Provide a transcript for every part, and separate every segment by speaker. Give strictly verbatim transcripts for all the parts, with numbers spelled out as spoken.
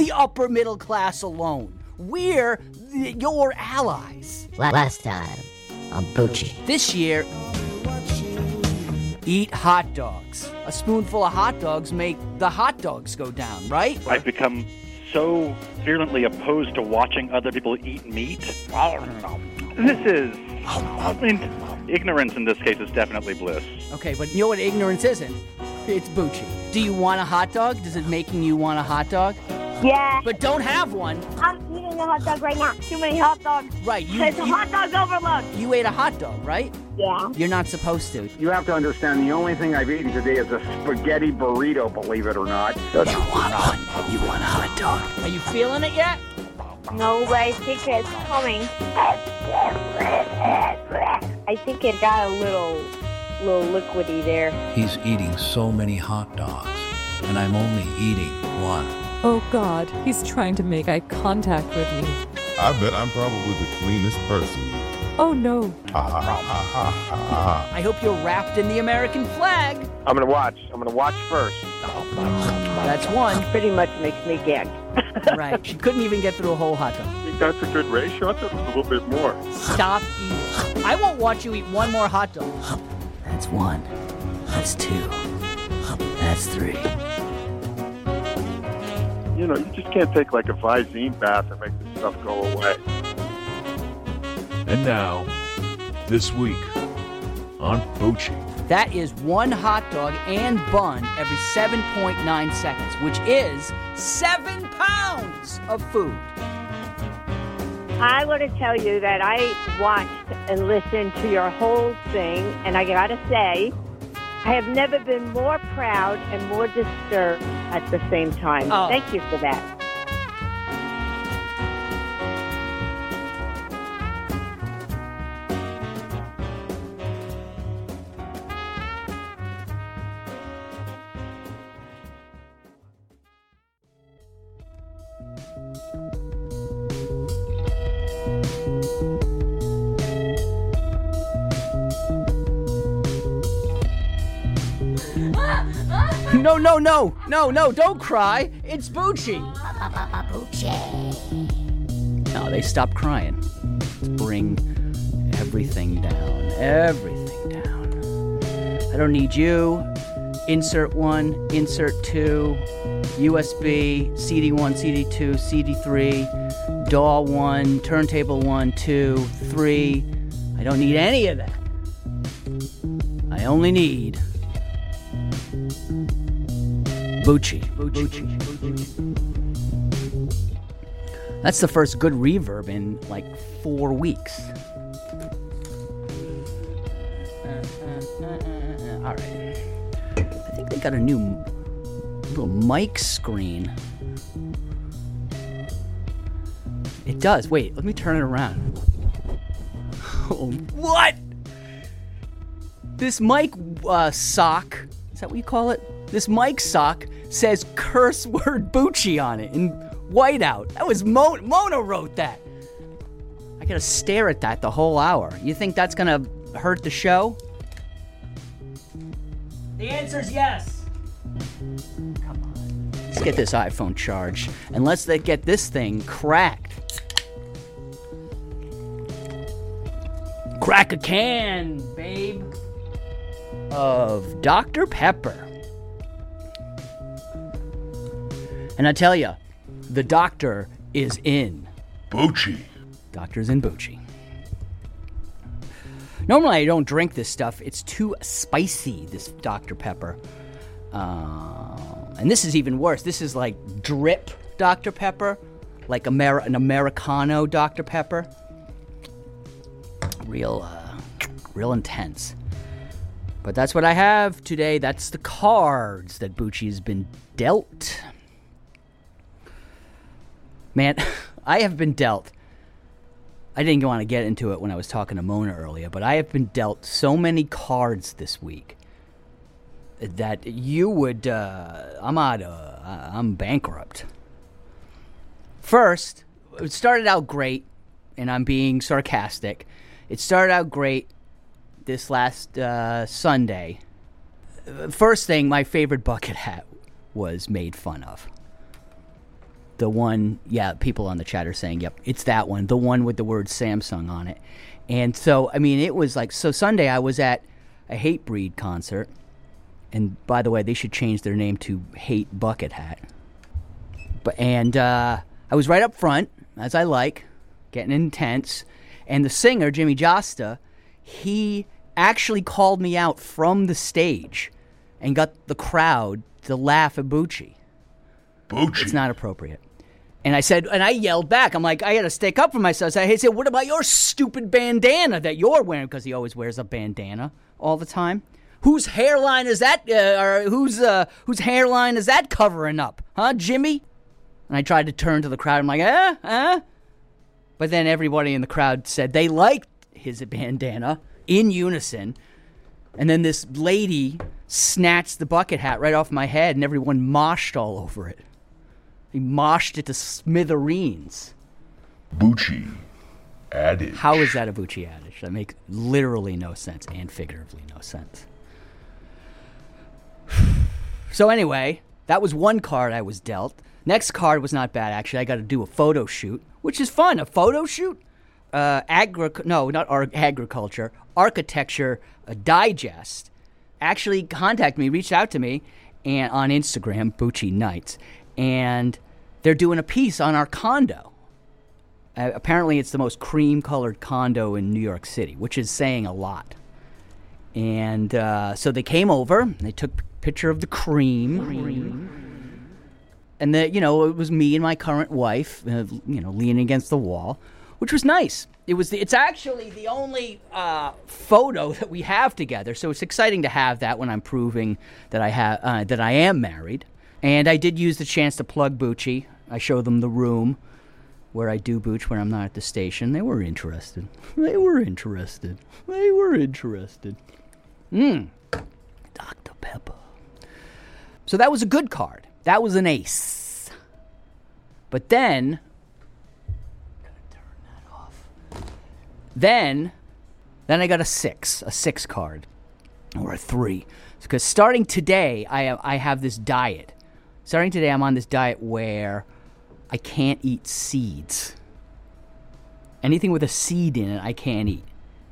Speaker 1: the upper middle class alone. We're th- your allies.
Speaker 2: Last time on Bucci.
Speaker 1: This year, eat hot dogs. A spoonful of hot dogs make the hot dogs go down, right?
Speaker 3: I've become so virulently opposed to watching other people eat meat. This is, I mean, ignorance in this case is definitely bliss.
Speaker 1: Okay, but you know what ignorance isn't? It's Bucci. Do you want a hot dog? Does it making you want a hot dog?
Speaker 4: Yeah.
Speaker 1: But don't have one.
Speaker 4: I'm eating a hot dog right now. Too many hot dogs.
Speaker 1: Right. You,
Speaker 4: it's a
Speaker 1: you,
Speaker 4: hot dog overload.
Speaker 1: You ate a hot dog, right?
Speaker 4: Yeah.
Speaker 1: You're not supposed to.
Speaker 5: You have to understand, the only thing I've eaten today is a spaghetti burrito, believe it or not.
Speaker 1: You want one. You want a hot dog. Are you feeling it yet?
Speaker 4: No, but I think it's coming. I think it got a little, little liquidy there.
Speaker 6: He's eating so many hot dogs, and I'm only eating one.
Speaker 7: Oh, God, he's trying to make eye contact with me.
Speaker 8: I bet I'm probably the cleanest person.
Speaker 7: Oh, no.
Speaker 8: Ha, ha, ha, ha, ha, ha.
Speaker 1: I hope you're wrapped in the American flag.
Speaker 5: I'm going to watch. I'm going to watch first.
Speaker 1: That's one.
Speaker 4: Pretty much makes me gag.
Speaker 1: Right. She couldn't even get through a whole hot dog.
Speaker 8: I think that's a good ratio. I thought it was a little bit more.
Speaker 1: Stop eating. I won't watch you eat one more hot dog. That's one. That's two. That's three.
Speaker 8: You know, you just can't take like a Visine bath and make this stuff go away.
Speaker 9: And now, this week on Bucci.
Speaker 1: That is one hot dog and bun every seven point nine seconds, which is seven pounds of food.
Speaker 4: I want to tell you that I watched and listened to your whole thing, and I got to say, I have never been more proud and more disturbed at the same time.
Speaker 1: Oh.
Speaker 4: Thank you for that.
Speaker 1: No, no, no, no, no, don't cry. It's Bucci.
Speaker 2: Bucci.
Speaker 1: No, they stopped crying. Let's bring everything down, everything down. I don't need you. Insert one, insert two, U S B, C D one, C D two, C D three, D A W one, turntable one, two, three. I don't need any of that. I only need Bucci. Bucci. That's the first good reverb in like four weeks. Uh, uh, uh, uh, all right. I think they got a new little mic screen. It does. Wait, let me turn it around. Oh, what? This mic uh, sock, is that what you call it? This mic sock says curse word Bucci on it in whiteout. That was Mo- Mona wrote that. I gotta stare at that the whole hour. You think that's gonna hurt the show? The answer's yes. Come on. Let's get this iPhone charged and let's get this thing cracked. Crack a can, babe, of Doctor Pepper. And I tell you, the doctor is in.
Speaker 9: Bucci.
Speaker 1: Doctor's in Bucci. Normally I don't drink this stuff. It's too spicy, this Doctor Pepper. Uh, and this is even worse. This is like drip Doctor Pepper. Like Amer- an Americano Doctor Pepper. Real, uh, real intense. But that's what I have today. That's the cards that Bucci has been dealt. Man, I have been dealt. I didn't want to get into it when I was talking to Mona earlier, but I have been dealt so many cards this week that you would, uh, I'm out, uh, I'm bankrupt. First, it started out great, and I'm being sarcastic. It started out great this last uh, Sunday. First thing, my favorite bucket hat was made fun of. The one, yeah, people on the chat are saying, yep, it's that one. The one with the word Samsung on it. And so, I mean, it was like, so Sunday I was at a Hatebreed concert. And by the way, they should change their name to Hate Bucket Hat. But And uh, I was right up front, as I like, getting intense. And the singer, Jimmy Josta, he actually called me out from the stage and got the crowd to laugh at Bucci.
Speaker 9: Bucci.
Speaker 1: It's not appropriate. And I said, and I yelled back. I'm like, I got to stick up for myself. So I said, what about your stupid bandana that you're wearing? Because he always wears a bandana all the time. Whose hairline is that? Uh, or whose uh, whose hairline is that covering up? Huh, Jimmy? And I tried to turn to the crowd. I'm like, eh, eh. But then everybody in the crowd said they liked his bandana in unison. And then this lady snatched the bucket hat right off my head, and everyone moshed all over it. He moshed it to smithereens.
Speaker 9: Bucci adage.
Speaker 1: How is that a Bucci adage? That makes literally no sense and figuratively no sense. So anyway, that was one card I was dealt. Next card was not bad, actually. I got to do a photo shoot, which is fun. A photo shoot? Uh, agri- no, not ar- agriculture. Architecture a Digest actually contacted me, reached out to me and on Instagram, Bucci Nights, and they're doing a piece on our condo. Uh, apparently, it's the most cream-colored condo in New York City, which is saying a lot. And uh, so they came over, they took a picture of the cream. cream. And, the, you know, it was me and my current wife, uh, you know, leaning against the wall, which was nice. It was. The, it's actually the only uh, photo that we have together, so it's exciting to have that when I'm proving that I have uh, that I am married. And I did use the chance to plug Bucci. I showed them the room where I do Booch when I'm not at the station. They were interested. They were interested. They were interested. Mmm. Doctor Pepper. So that was a good card. That was an ace. But then... Then, then I got a six, a six card, or a three. Because starting today, I I have this diet. Starting today, I'm on this diet where I can't eat seeds. Anything with a seed in it, I can't eat.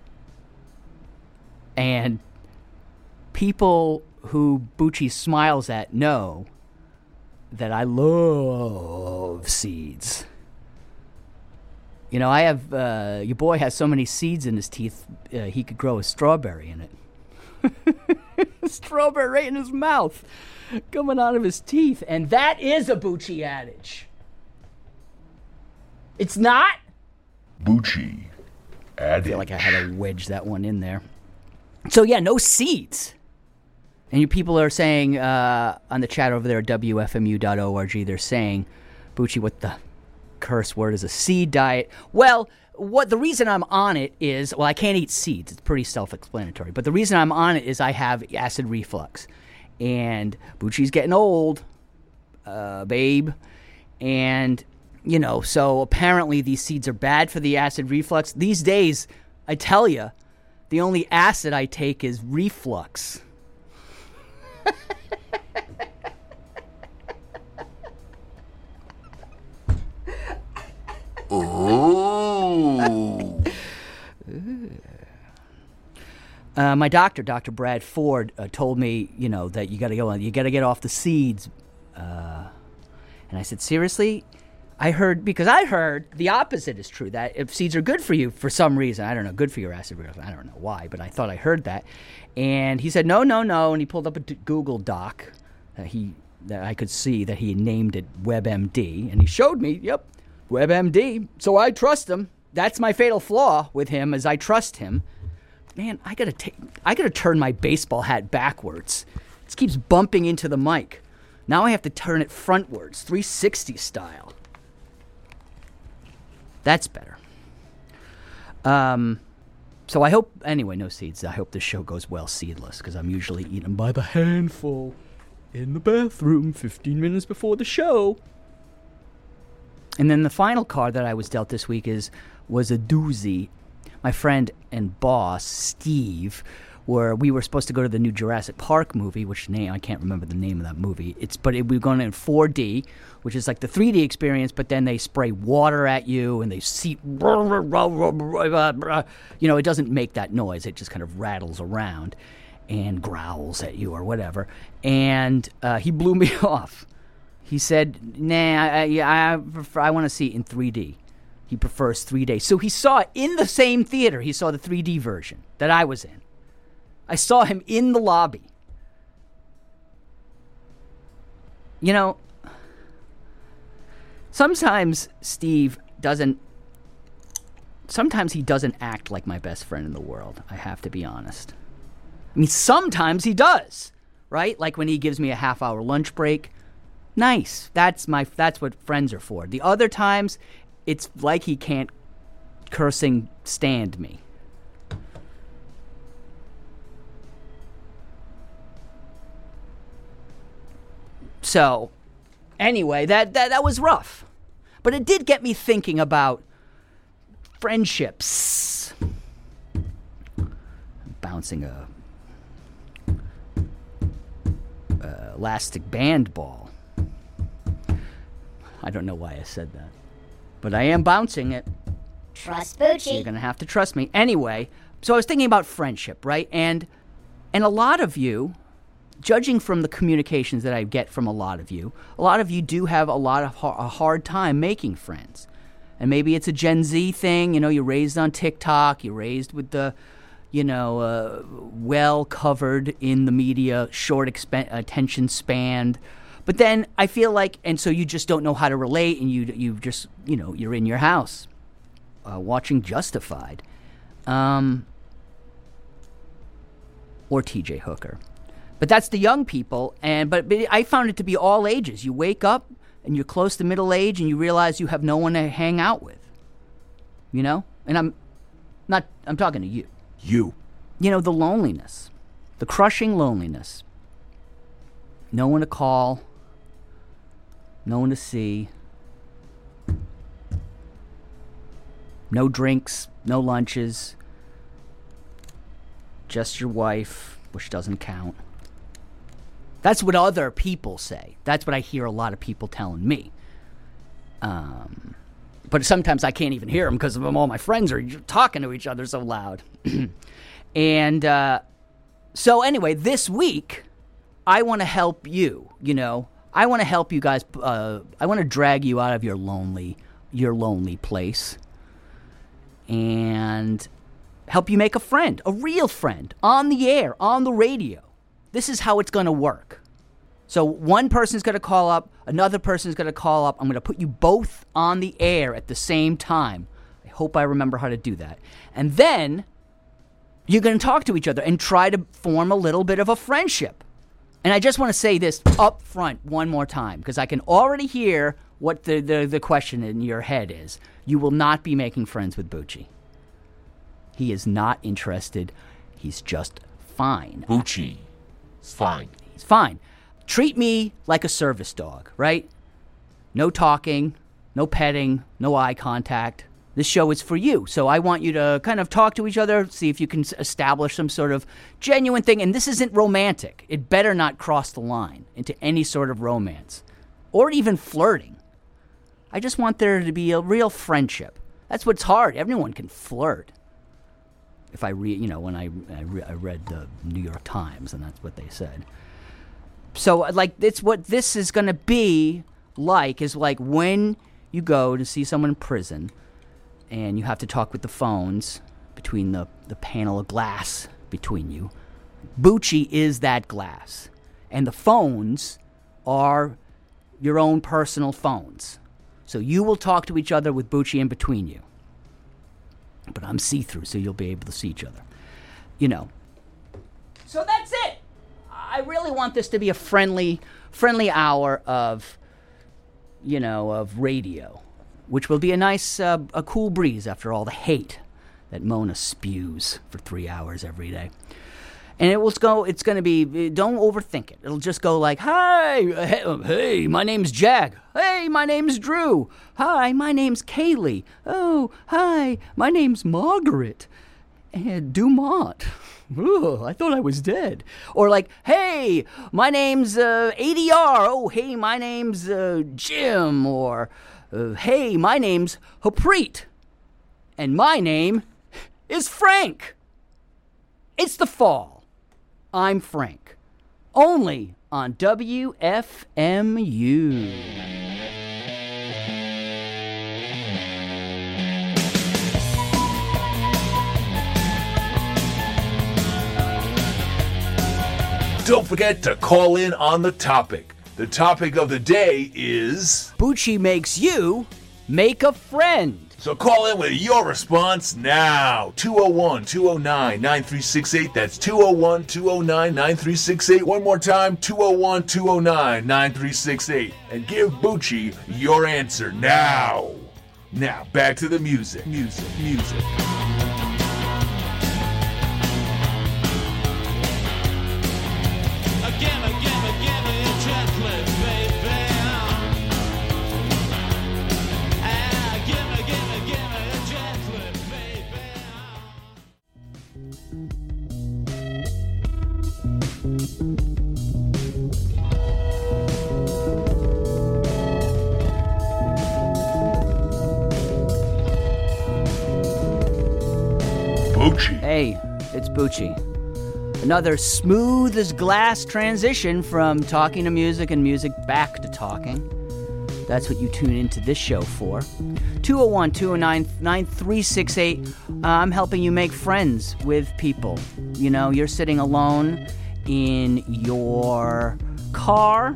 Speaker 1: And people who Bucci smiles at know that I love seeds. You know, I have, uh, your boy has so many seeds in his teeth, uh, he could grow a strawberry in it. Strawberry right in his mouth, coming out of his teeth. And that is a Bucci adage. It's not?
Speaker 9: Bucci adage.
Speaker 1: I feel like I had to wedge that one in there. So, yeah, no seeds. And you people are saying, uh, on the chat over there at W F M U dot org, they're saying, Bucci, what the... curse word is a seed diet. Well, what the reason I'm on it is, well, I can't eat seeds. It's pretty self-explanatory. But the reason I'm on it is I have acid reflux. And Bucci's getting old, uh, babe. And, you know, so apparently these seeds are bad for the acid reflux. These days, I tell you, the only acid I take is reflux.
Speaker 9: Oh.
Speaker 1: uh, my doctor, Doctor Brad Ford, uh, told me, you know, that you got to go on, you got to get off the seeds. Uh, and I said, seriously? I heard, because I heard the opposite is true, that if seeds are good for you for some reason, I don't know, good for your acid reflux, I don't know why, but I thought I heard that. And he said, no, no, no, and he pulled up a d- Google doc that he that I could see that he named it WebMD, and he showed me, yep, WebMD. So I trust him. That's my fatal flaw with him, is I trust him. Man, I gotta take, I gotta turn my baseball hat backwards. This keeps bumping into the mic. Now I have to turn it frontwards, three sixty style. That's better. Um, so I hope, anyway, no seeds. I hope this show goes well seedless, because I'm usually eating them by the handful in the bathroom fifteen minutes before the show. And then the final card that I was dealt this week is was a doozy. My friend and boss, Steve, where we were supposed to go to the new Jurassic Park movie, which name I can't remember the name of that movie. It's but it, we were going in four D, which is like the three D experience, but then they spray water at you and they see, you know, it doesn't make that noise. It just kind of rattles around and growls at you or whatever. And uh, he blew me off. He said, "Nah, I I, I, prefer, I want to see it in three D." He prefers three D. So he saw it in the same theater. He saw the three D version that I was in. I saw him in the lobby. You know, sometimes Steve doesn't, sometimes he doesn't act like my best friend in the world. I have to be honest. I mean, sometimes he does, right? Like when he gives me a half hour lunch break. Nice. That's my, that's what friends are for. The other times, it's like he can't cursing stand me. So, anyway, that, that that was rough. But it did get me thinking about friendships. Bouncing a, a elastic band ball. I don't know why I said that. But I am bouncing it.
Speaker 2: Trust Bucci.
Speaker 1: You're going to have to trust me. Anyway, so I was thinking about friendship, right? And and a lot of you, judging from the communications that I get from a lot of you, a lot of you do have a lot of ha- a hard time making friends. And maybe it's a Gen Z thing. You know, you're raised on TikTok. You're raised with the, you know, uh, well-covered in the media, short exp- attention span. But then I feel like, and so you just don't know how to relate, and you you just, you know, you're in your house uh, watching Justified, um, or T J Hooker. But that's the young people, and but, but I found it to be all ages. You wake up and you're close to middle age, and you realize you have no one to hang out with. You know, and I'm not. I'm talking to you.
Speaker 9: You.
Speaker 1: You know, the loneliness, the crushing loneliness. No one to call. No one to see. No drinks, no lunches. Just your wife, which doesn't count. That's what other people say. That's what I hear a lot of people telling me. Um, but sometimes I can't even hear them because all my friends are talking to each other so loud. and uh, so anyway, this week, I want to help you, you know. I want to help you guys. Uh, I want to drag you out of your lonely, your lonely place, and help you make a friend, a real friend, on the air, on the radio. This is how it's going to work. So one person's going to call up, another person's going to call up. I'm going to put you both on the air at the same time. I hope I remember how to do that. And then you're going to talk to each other and try to form a little bit of a friendship. And I just want to say this up front one more time, because I can already hear what the, the, the question in your head is. You will not be making friends with Bucci. He is not interested. He's just fine.
Speaker 9: Bucci. Fine.
Speaker 1: He's fine. Treat me like a service dog, right? No talking, no petting, no eye contact. This show is for you. So I want you to kind of talk to each other, see if you can establish some sort of genuine thing. And this isn't romantic. It better not cross the line into any sort of romance or even flirting. I just want there to be a real friendship. That's what's hard. Everyone can flirt. If I read, you know, when I I, re- I read the New York Times, and that's what they said. So, like, it's what this is going to be like, is like when you go to see someone in prison, and you have to talk with the phones between the, the panel of glass between you. Bucci is that glass. And the phones are your own personal phones. So you will talk to each other with Bucci in between you. But I'm see-through, so you'll be able to see each other. You know. So that's it. I really want this to be a friendly, friendly hour of, you know, of radio, which will be a nice, uh, a cool breeze after all the hate that Mona spews for three hours every day. And it will go, it's going to be, don't overthink it. It'll just go like, hi, hey, my name's Jack. Hey, my name's Drew. Hi, my name's Kaylee. Oh, hi, my name's Margaret. eh, Dumont. Ooh, I thought I was dead. Or like, hey, my name's uh, A D R. Oh, hey, my name's uh, Jim. Or, uh, hey, my name's Hapreet. And my name is Frank. It's the fall. I'm Frank. Only on W F M U.
Speaker 9: Don't forget to call in on the topic. The topic of the day is...
Speaker 1: Bucci makes you make a friend.
Speaker 9: So call in with your response now. two oh one, two oh nine, nine three six eight. That's two oh one, two oh nine, nine three six eight. One more time, two oh one, two oh nine, nine three six eight. And give Bucci your answer now. Now, back to the music. Music, music. Bucci.
Speaker 1: Hey, it's Bucci. Another smooth as glass transition from talking to music and music back to talking. That's what you tune into this show for. two oh one, two oh nine, nine three six eight. Uh, I'm helping you make friends with people. You know, you're sitting alone in your car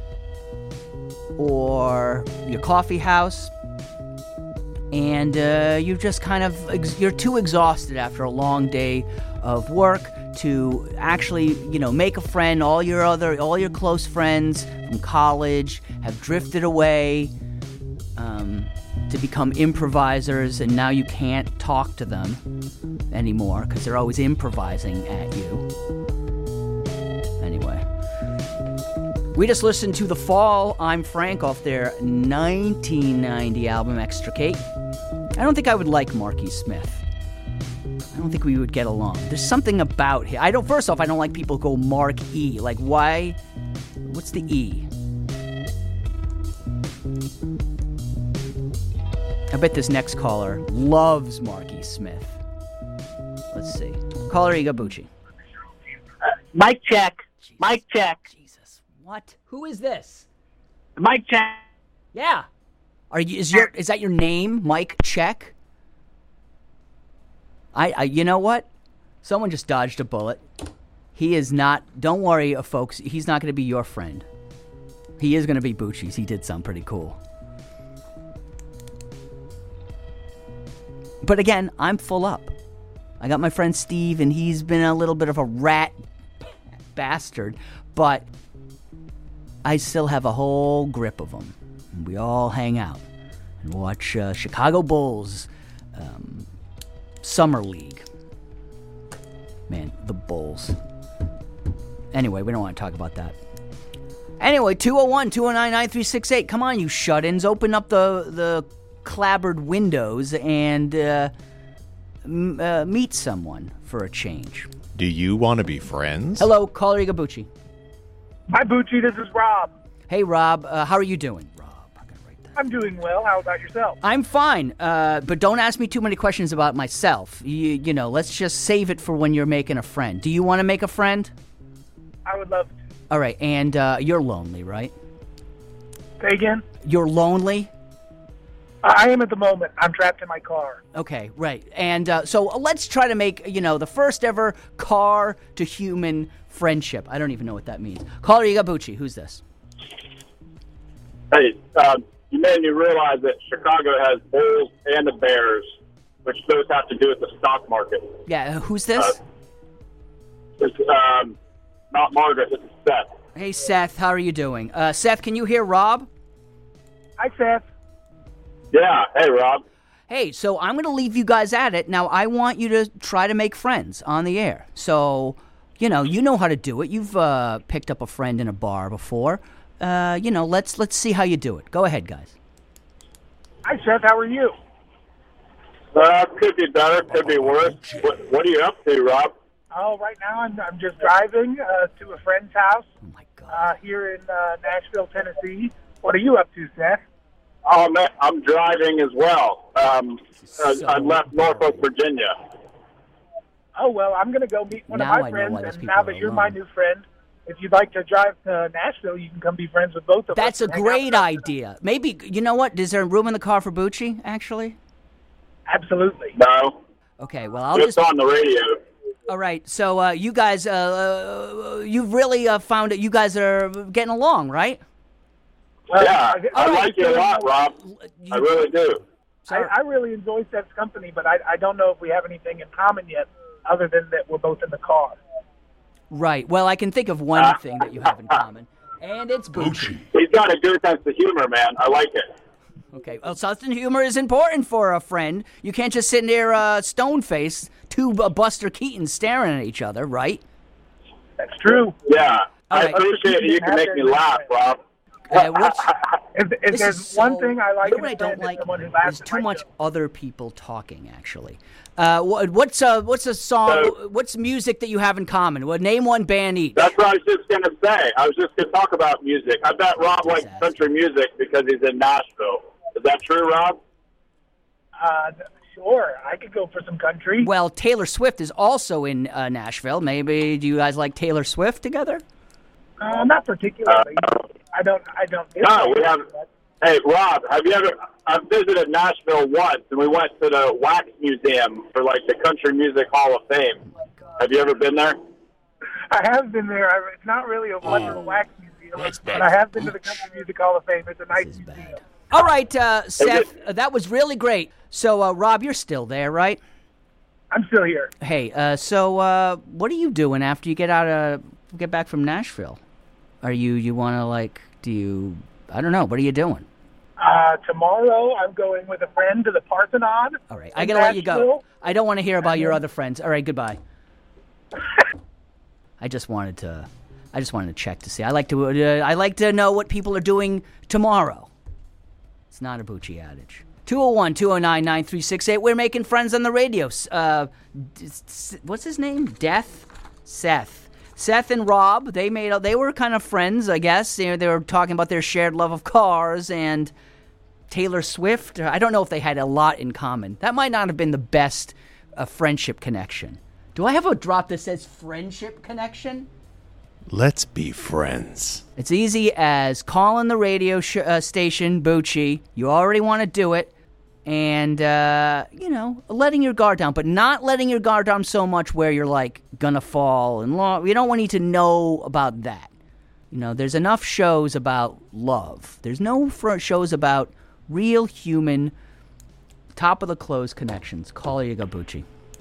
Speaker 1: or your coffee house, and uh, you're just kind of, ex- you're too exhausted after a long day of work to actually, you know, make a friend. All your other, all your close friends from college have drifted away um, to become improvisers, and now you can't talk to them anymore because they're always improvising at you. Anyway, we just listened to The Fall, I'm Frank, off their nineteen ninety album Extricate. I don't think I would like Marky Smith. I don't think we would get along. There's something about him. I don't. First off, I don't like people go Mark E. Like, why? What's the E? I bet this next caller loves Marky Smith. Let's see. Caller Igabuchi.
Speaker 10: Uh, mic check. Jesus. Mic check.
Speaker 1: Jesus. What? Who is this?
Speaker 10: Mic check.
Speaker 1: Yeah. Are you? Is your? Is that your name? Mike Check. I, I, you know what? Someone just dodged a bullet. He is not, don't worry, uh, folks, he's not going to be your friend. He is going to be Bucci's. He did something pretty cool. But again, I'm full up. I got my friend Steve, and he's been a little bit of a rat bastard, but I still have a whole grip of him. And we all hang out and watch uh, Chicago Bulls um, Summer League. Man, the Bulls. Anyway, we don't want to talk about that. Anyway, two oh one, two oh nine, nine three six eight. Come on, you shut-ins. Open up the, the clabbered windows and uh, m- uh, meet someone for a change.
Speaker 11: Do you want to be friends?
Speaker 1: Hello, caller Igabuchi.
Speaker 12: Hi, Bucci. This is Rob.
Speaker 1: Hey, Rob. Uh, how are you doing?
Speaker 12: I'm doing well. How about yourself?
Speaker 1: I'm fine, uh, but don't ask me too many questions about myself. You, you know, let's just save it for when you're making a friend. Do you want to make a friend?
Speaker 12: I would love to.
Speaker 1: All right, and uh, you're lonely, right?
Speaker 12: Say again?
Speaker 1: You're lonely?
Speaker 12: I am at the moment. I'm trapped in my car.
Speaker 1: Okay, right. And uh, so let's try to make, you know, the first ever car-to-human friendship. I don't even know what that means. Caller Igabuchi, who's this?
Speaker 13: Hey, um... you made me realize that Chicago has Bulls and the Bears, which both have to do with the stock market.
Speaker 1: Yeah, who's this?
Speaker 13: Uh, it's um, not Margaret, this is Seth.
Speaker 1: Hey, Seth, how are you doing? Uh, Seth, can you hear Rob?
Speaker 12: Hi, Seth.
Speaker 13: Yeah, hey, Rob.
Speaker 1: Hey, so I'm going to leave you guys at it. Now, I want you to try to make friends on the air. So, you know, you know how to do it. You've uh, picked up a friend in a bar before. Uh, you know, let's let's see how you do it. Go ahead, guys.
Speaker 12: Hi, Seth. How are you?
Speaker 13: Uh, could be better, could be worse. What, what are you up to, Rob?
Speaker 12: Oh, right now I'm, I'm just driving uh, to a friend's house uh, here in uh, Nashville, Tennessee. What are you up to, Seth?
Speaker 13: Oh, man, I'm driving as well. Um, I, I left Norfolk, Virginia.
Speaker 12: Oh, well, I'm going to go meet one
Speaker 1: Now
Speaker 12: of my
Speaker 1: I know
Speaker 12: friends,
Speaker 1: why those
Speaker 12: and
Speaker 1: people
Speaker 12: now
Speaker 1: are
Speaker 12: that you're
Speaker 1: alone.
Speaker 12: my new friend, if you'd like to drive to Nashville, you can come be friends with both of
Speaker 1: That's
Speaker 12: us.
Speaker 1: a great idea. Maybe, you know what? Is there room in the car for Bucci, actually?
Speaker 12: Absolutely.
Speaker 13: No.
Speaker 1: Okay, well, I'll
Speaker 13: Just
Speaker 1: just...
Speaker 13: on the radio.
Speaker 1: All right, so uh, you guys, uh, uh, you've really uh, found that you guys are getting along, right?
Speaker 12: Well,
Speaker 13: Yeah, I
Speaker 12: all right,
Speaker 13: like you a lot, Rob. I really do.
Speaker 12: I, I really enjoy Seth's company, but I, I don't know if we have anything in common yet, other than that we're both in the car.
Speaker 1: Right. Well, I can think of one thing that you have in common, and it's Bucci.
Speaker 13: He's got a good sense of humor, man. I like it.
Speaker 1: Okay. Well, sense of humor is important for a friend. You can't just sit there uh, stone-faced, two uh, Buster Keatons staring at each other, right?
Speaker 12: That's true.
Speaker 13: Yeah.
Speaker 1: All
Speaker 13: I
Speaker 1: right.
Speaker 13: appreciate it. You can make me laugh, Rob.
Speaker 1: Uh, what's,
Speaker 12: If, if
Speaker 1: this
Speaker 12: there's
Speaker 1: is
Speaker 12: one
Speaker 1: so-
Speaker 12: thing I like
Speaker 1: you
Speaker 12: in
Speaker 1: know what
Speaker 12: a
Speaker 1: I don't
Speaker 12: friend, it's
Speaker 1: like?
Speaker 12: someone who laughs
Speaker 1: There's
Speaker 12: at
Speaker 1: too
Speaker 12: my
Speaker 1: much
Speaker 12: jokes.
Speaker 1: other people talking, actually. Uh, what, what's uh, what's a song? What's music that you have in common? Well, name one band each.
Speaker 13: That's what I was just going to say. I was just going to talk about music. I bet Rob likes country music because he's in Nashville. Is that true, Rob?
Speaker 12: Uh, sure, I could go for some country.
Speaker 1: Well, Taylor Swift is also in uh, Nashville. Maybe do you guys like Taylor Swift together?
Speaker 12: Uh, not particularly. I don't. I don't.
Speaker 13: No, we have. Hey, Rob, have you ever? I visited Nashville once, and we went to the Wax Museum for like the Country Music Hall of Fame. Have you ever been there?
Speaker 12: I have been there. I, it's not really a wonderful wax museum, but I have been to the Country Music Hall of Fame. It's a nice museum.
Speaker 1: All right, uh, Seth, uh, that was really great. So, uh, Rob, you're still there, right?
Speaker 12: I'm still here.
Speaker 1: Hey, uh, so uh, what are you doing after you get out of get back from Nashville? Are you you want to like? Do you? I don't know. What are you doing?
Speaker 12: Uh, tomorrow, I'm going with a friend to the Parthenon.
Speaker 1: All right, I gotta let you go. I don't want to hear about your other friends. All right, goodbye. I just wanted to, I just wanted to check to see. I like to, uh, I like to know what people are doing tomorrow. It's not a Bucci adage. two oh one, two oh nine, nine three six eight. We're making friends on the radio. Uh, what's his name? Death? Seth. Seth and Rob, they made, they were kind of friends, I guess. They, they were talking about their shared love of cars and Taylor Swift. I don't know if they had a lot in common. That might not have been the best uh, friendship connection. Do I have a drop that says friendship connection?
Speaker 11: Let's be friends.
Speaker 1: It's easy as calling the radio sh- uh, station, Bucci. You already want to do it. And, uh, you know, letting your guard down. But not letting your guard down so much where you're, like, gonna fall. And lo- we don't want you to know about that. You know, there's enough shows about love. There's no fr- shows about real human, top-of-the-clothes connections. Call you go, Bucci.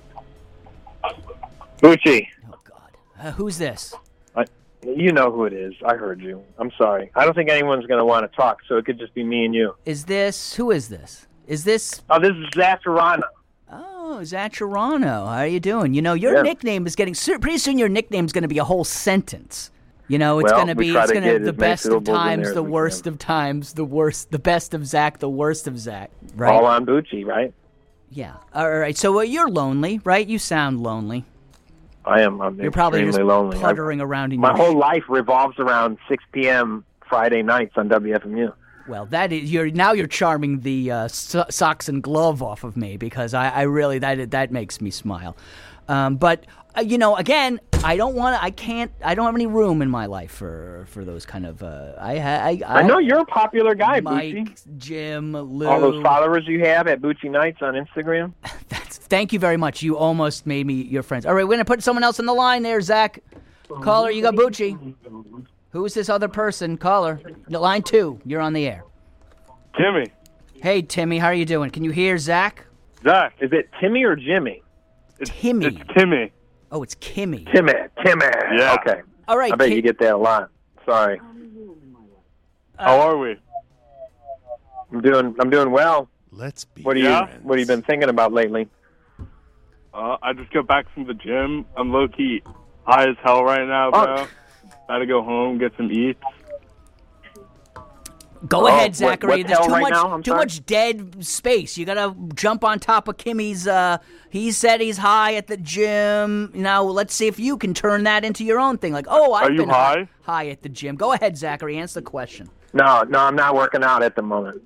Speaker 8: Bucci.
Speaker 1: Uh, who's this?
Speaker 8: I, you know who it is. I heard you. I'm sorry. I don't think anyone's going to want to talk, so it could just be me and you.
Speaker 1: Is this, who is this? Is this...
Speaker 8: Oh, this is Zacharano.
Speaker 1: Oh, Zacharano. How are you doing? You know, your
Speaker 8: Yeah.
Speaker 1: nickname is getting... Pretty soon your nickname's going to be a whole sentence. You know, it's
Speaker 8: Well,
Speaker 1: going to
Speaker 8: we
Speaker 1: be
Speaker 8: try
Speaker 1: it's
Speaker 8: to
Speaker 1: going to
Speaker 8: get
Speaker 1: the
Speaker 8: as many
Speaker 1: best of
Speaker 8: syllables in
Speaker 1: times,
Speaker 8: there
Speaker 1: the
Speaker 8: as we
Speaker 1: worst of times, the worst, the best of Zach, the worst of Zach. Right?
Speaker 8: All on Bucci, right?
Speaker 1: Yeah. All right. So uh, you're lonely, right? You sound lonely.
Speaker 8: I am. I'm
Speaker 1: You're probably
Speaker 8: extremely
Speaker 1: just
Speaker 8: lonely.
Speaker 1: puttering around in
Speaker 8: My
Speaker 1: your...
Speaker 8: whole life revolves around six p.m. Friday nights on W F M U.
Speaker 1: Well, that is you're now you're charming the uh, so- socks and glove off of me because I, I really that that makes me smile. Um, but uh, you know, again, I don't want to. I can't. I don't have any room in my life for for those kind of. Uh, I, I I
Speaker 8: I know you're a popular guy,
Speaker 1: Mike,
Speaker 8: Bucci.
Speaker 1: Jim, Lou.
Speaker 8: All those followers you have at Bucci Nights on Instagram.
Speaker 1: Thank you very much. You almost made me your friends. All right, we're gonna put someone else on the line there, Zach. Caller, you got Bucci. Who's this other person? Caller, line two. You're on the air.
Speaker 8: Timmy.
Speaker 1: Hey, Timmy, how are you doing? Can you hear Zach?
Speaker 8: Zach. Is it Timmy or Jimmy?
Speaker 1: Timmy.
Speaker 8: It's Timmy.
Speaker 1: Oh, it's Kimmy.
Speaker 8: Timmy. Timmy.
Speaker 14: Yeah.
Speaker 8: Okay.
Speaker 1: All right.
Speaker 8: I bet
Speaker 1: Ki-
Speaker 8: you get that a lot. Sorry.
Speaker 1: Uh,
Speaker 14: How are we?
Speaker 8: I'm doing. I'm doing well.
Speaker 11: Let's be
Speaker 8: What do you
Speaker 14: Yeah?
Speaker 8: What have you been thinking about lately?
Speaker 14: Uh, I just got back from the gym. I'm low key high as hell right now, bro.
Speaker 8: Oh.
Speaker 14: Gotta go home, get some eats.
Speaker 1: Go
Speaker 5: Oh,
Speaker 1: ahead,
Speaker 5: what-
Speaker 1: Zachary.
Speaker 5: what's
Speaker 1: There's
Speaker 5: hell
Speaker 1: too
Speaker 5: right
Speaker 1: much
Speaker 5: now? I'm
Speaker 1: too
Speaker 5: sorry?
Speaker 1: much dead space. You gotta jump on top of Kimmy's. Uh, he said he's high at the gym. Now let's see if you can turn that into your own thing. Like, oh, I've
Speaker 14: Are you
Speaker 1: been
Speaker 14: high?
Speaker 1: high at the gym. Go ahead, Zachary. Answer the question.
Speaker 5: No, no, I'm not working out at the moment.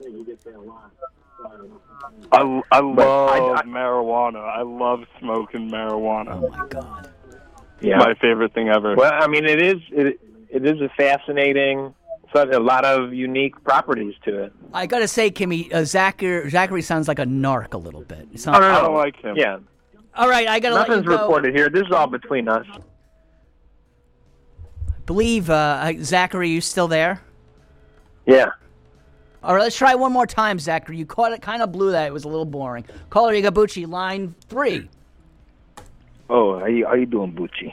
Speaker 14: I, I love
Speaker 5: But I- I-
Speaker 14: marijuana. I love smoking marijuana.
Speaker 1: Oh my god.
Speaker 5: Yeah.
Speaker 14: My favorite thing ever.
Speaker 5: Well, I mean, it is it it is a fascinating, such a lot of unique properties to it.
Speaker 1: I gotta say, Kimmy, uh, Zachary, Zachary sounds like a narc a little bit. He sounds-
Speaker 5: Oh, no, no.
Speaker 14: I don't like him.
Speaker 5: Yeah,
Speaker 1: All right, I gotta
Speaker 5: nothing's
Speaker 1: let you go.
Speaker 5: reported here. This is all between us.
Speaker 1: Believe, uh, Zachary, you still there?
Speaker 5: Yeah.
Speaker 1: All right, let's try one more time, Zachary. You caught it, kind of blew that. It was a little boring. Caller Igabuchi, line three.
Speaker 15: Oh, how you, how you doing, Bucci?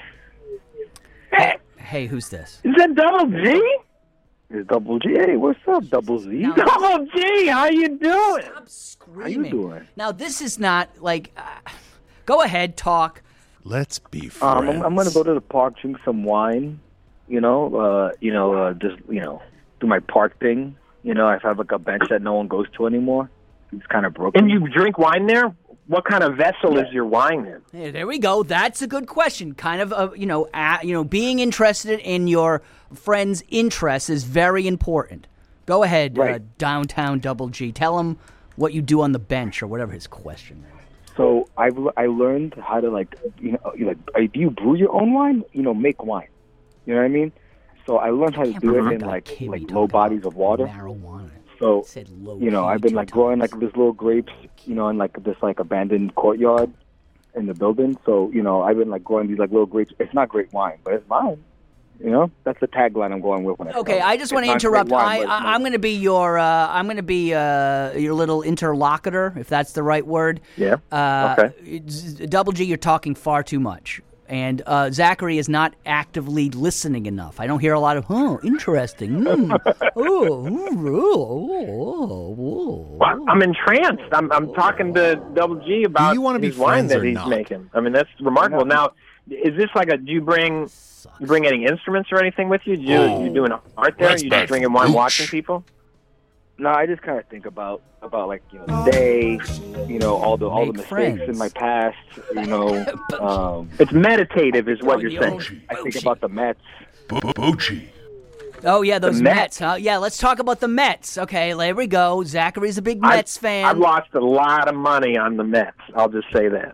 Speaker 1: Hey, hey, who's this?
Speaker 5: Is that Double G?
Speaker 15: It's Double G. Hey, what's up, Double Z?
Speaker 1: Now-
Speaker 5: Double G, how you doing?
Speaker 1: Stop screaming.
Speaker 15: How you doing?
Speaker 1: Now, this is not like... Uh, go ahead, talk.
Speaker 11: Let's be friends.
Speaker 15: Um, I'm, I'm gonna go to the park, drink some wine. You know, uh, you know, uh, just you know, do my park thing. You know, I have like a bench that no one goes to anymore. It's kind of broken.
Speaker 5: And you drink wine there? What kind of vessel is your wine in?
Speaker 1: Yeah, there we go. That's a good question. Kind of, uh, you know, uh, you know, being interested in your friend's interests is very important. Go ahead, uh,
Speaker 15: Right.
Speaker 1: downtown Double G. Tell him what you do on the bench or whatever his question is.
Speaker 15: So I I learned how to like you know you like uh, do you brew your own wine? You know, make wine. You know what I mean? So I learned how to do it in like like low bodies of water.
Speaker 1: Marijuana.
Speaker 15: So
Speaker 1: Said low
Speaker 15: you know, I've been like growing like these little grapes, you know, in like this like abandoned courtyard in the building. So you know, I've been like growing these like little grapes. It's not great wine, but it's mine. You know, that's the tagline I'm going with when I.
Speaker 1: Okay,
Speaker 15: start.
Speaker 1: I just want
Speaker 15: It's
Speaker 1: to
Speaker 15: not great
Speaker 1: interrupt.
Speaker 15: wine,
Speaker 1: I,
Speaker 15: but it's
Speaker 1: I,
Speaker 15: mine.
Speaker 1: I'm going to be your. Uh, I'm going to be uh, your little interlocutor, if that's the right word.
Speaker 15: Yeah.
Speaker 1: Uh,
Speaker 15: Okay.
Speaker 1: it's- Double G, you're talking far too much, and uh, Zachary is not actively listening enough. I don't hear a lot of. Oh, interesting. Mm. oh, oh, oh, oh,
Speaker 5: Well, I'm entranced. I'm I'm talking to Double G about
Speaker 11: you wanna be
Speaker 5: his wine
Speaker 11: friends
Speaker 5: that
Speaker 11: or
Speaker 5: he's
Speaker 11: not?
Speaker 5: making. I mean, that's remarkable. Now, is this like a? Do you bring you bring any instruments or anything with you? Do you
Speaker 11: Oh,
Speaker 5: you doing art there?
Speaker 11: that's
Speaker 5: You
Speaker 11: bad
Speaker 5: just drinking
Speaker 11: for
Speaker 5: wine,
Speaker 11: Booch.
Speaker 5: watching people?
Speaker 15: No, I just kind of think about about like you know the day, you know all the all the
Speaker 1: Make
Speaker 15: mistakes
Speaker 1: friends.
Speaker 15: in my past, you know. um,
Speaker 5: It's meditative, is what
Speaker 1: Oh,
Speaker 5: you're
Speaker 1: yo.
Speaker 5: saying.
Speaker 15: I think about the Mets.
Speaker 9: Bucci.
Speaker 1: Oh yeah, those
Speaker 5: Mets.
Speaker 1: Mets. Huh? Yeah, let's talk about the Mets. Okay, there we go. Zachary's a big
Speaker 5: I-
Speaker 1: Mets fan.
Speaker 5: I've lost a lot of money on the Mets. I'll just say that.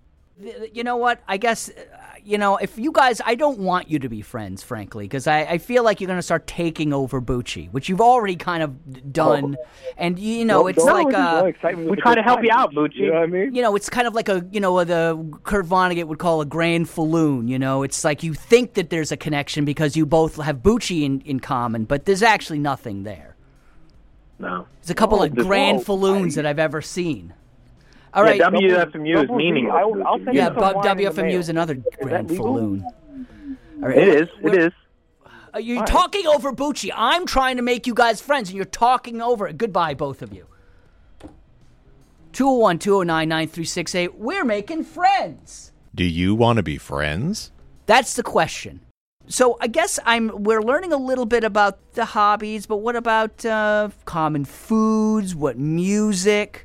Speaker 1: You know what? I guess, uh, you know, if you guys, I don't want you to be friends, frankly, because I, I feel like you're going to start taking over Bucci, which you've already kind of done. And, you know,
Speaker 15: Don't-
Speaker 1: it's
Speaker 15: don't
Speaker 1: like
Speaker 15: always
Speaker 1: a,
Speaker 15: enjoy excitement with
Speaker 5: We
Speaker 15: the
Speaker 5: try
Speaker 15: good
Speaker 5: to help you
Speaker 15: times.
Speaker 5: out, Bucci.
Speaker 15: You know what I mean?
Speaker 1: you know, it's kind of like a, you know, what the Kurt Vonnegut would call a grand falloon. You know, it's like you think that there's a connection because you both have Bucci in, in common, but there's actually nothing there.
Speaker 5: No.
Speaker 1: There's a couple
Speaker 15: No,
Speaker 1: of
Speaker 15: there's
Speaker 1: grand
Speaker 15: no-
Speaker 1: falloons that I've ever seen. All
Speaker 5: Yeah,
Speaker 1: right.
Speaker 5: W F M U is
Speaker 15: Double G,
Speaker 5: meaningless.
Speaker 15: I'll- I'll
Speaker 5: Bucci.
Speaker 15: send you
Speaker 1: Yeah,
Speaker 15: some
Speaker 1: but
Speaker 15: wine in the
Speaker 1: W F M U
Speaker 15: mail.
Speaker 1: is another grand
Speaker 15: legal?
Speaker 1: falloon. All right.
Speaker 5: It is. It
Speaker 1: We're-
Speaker 5: is.
Speaker 1: Are you
Speaker 15: All right.
Speaker 1: talking over Bucci? I'm trying to make you guys friends, and you're talking over it. Goodbye, both of you. two oh one, two oh nine, nine three six eight. We're making friends.
Speaker 11: Do you want to be friends?
Speaker 1: That's the question. So I guess I'm. We're learning a little bit about the hobbies, but what about uh, common foods? What music?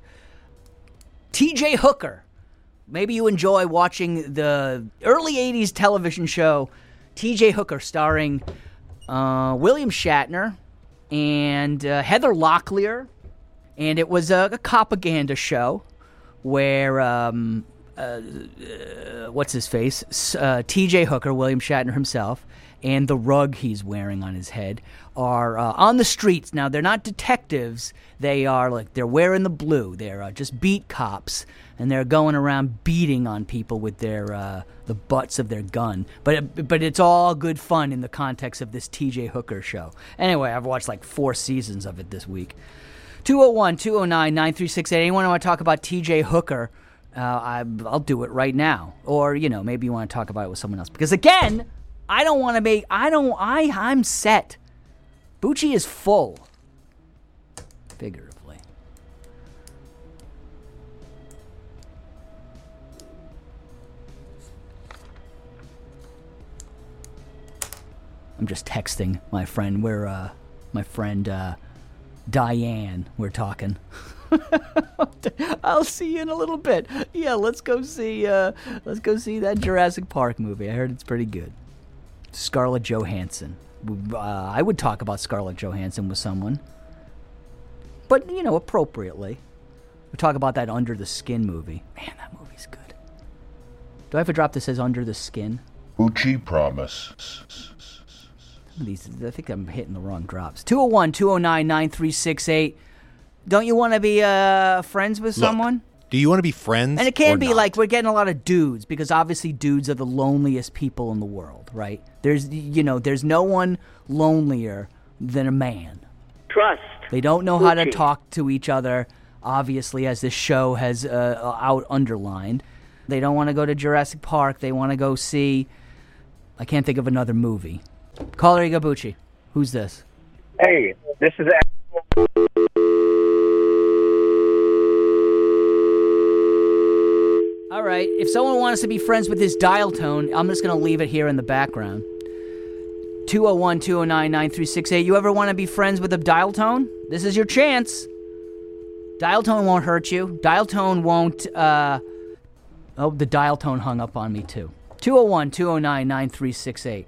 Speaker 1: T J Hooker. Maybe you enjoy watching the early eighties television show T J Hooker, starring uh, William Shatner and uh, Heather Locklear. And it was a, a propaganda show where, um, uh, uh, what's his face? S- Uh, T J Hooker, William Shatner himself, and the rug he's wearing on his head are uh, on the streets. Now, they're not detectives. They are like, they're wearing the blue. They're uh, just beat cops, and they're going around beating on people with their uh, the butts of their gun. But but it's all good fun in the context of this T J Hooker show. Anyway, I've watched like four seasons of it this week. two oh one, two oh nine, nine three six eight. Anyone want to talk about T J Hooker? Uh, I, I'll do it right now. Or, you know, maybe you want to talk about it with someone else. Because, again, I don't want to make... I don't... I, I'm set. Bucci is full. Figuratively. I'm just texting my friend. We're, uh... My friend, uh... Diane, we're talking. I'll see you in a little bit. Yeah, let's go see. Uh, let's go see that Jurassic Park movie. I heard it's pretty good. Scarlett Johansson. Uh, I would talk about Scarlett Johansson with someone, but you know, appropriately. We talk about that Under the Skin movie. Man, that movie's good. Do I have a drop that says Under the Skin?
Speaker 9: Bucci promise.
Speaker 1: These, I think I'm hitting the wrong drops. two oh one, two oh nine, nine three six eight. Don't you want to be uh, friends with
Speaker 11: Look,
Speaker 1: someone?
Speaker 11: Do you want to be friends?
Speaker 1: And it can
Speaker 11: or
Speaker 1: be
Speaker 11: not?
Speaker 1: like we're getting a lot of dudes because obviously dudes are the loneliest people in the world, right? There's, you know, there's no one lonelier than a man.
Speaker 10: Trust.
Speaker 1: They don't know how to
Speaker 10: Gucci.
Speaker 1: talk to each other, obviously, as this show has uh, out underlined. They don't want to go to Jurassic Park. They want to go see, I can't think of another movie. Caller Igabuchi. Who's this?
Speaker 8: Hey, this is...
Speaker 1: All right, if someone wants to be friends with this dial tone, I'm just going to leave it here in the background. two oh one, two oh nine, nine three six eight. You ever want to be friends with a dial tone? This is your chance. Dial tone won't hurt you. Dial tone won't, uh... Oh, the dial tone hung up on me, too. two oh one, two oh nine, nine three six eight.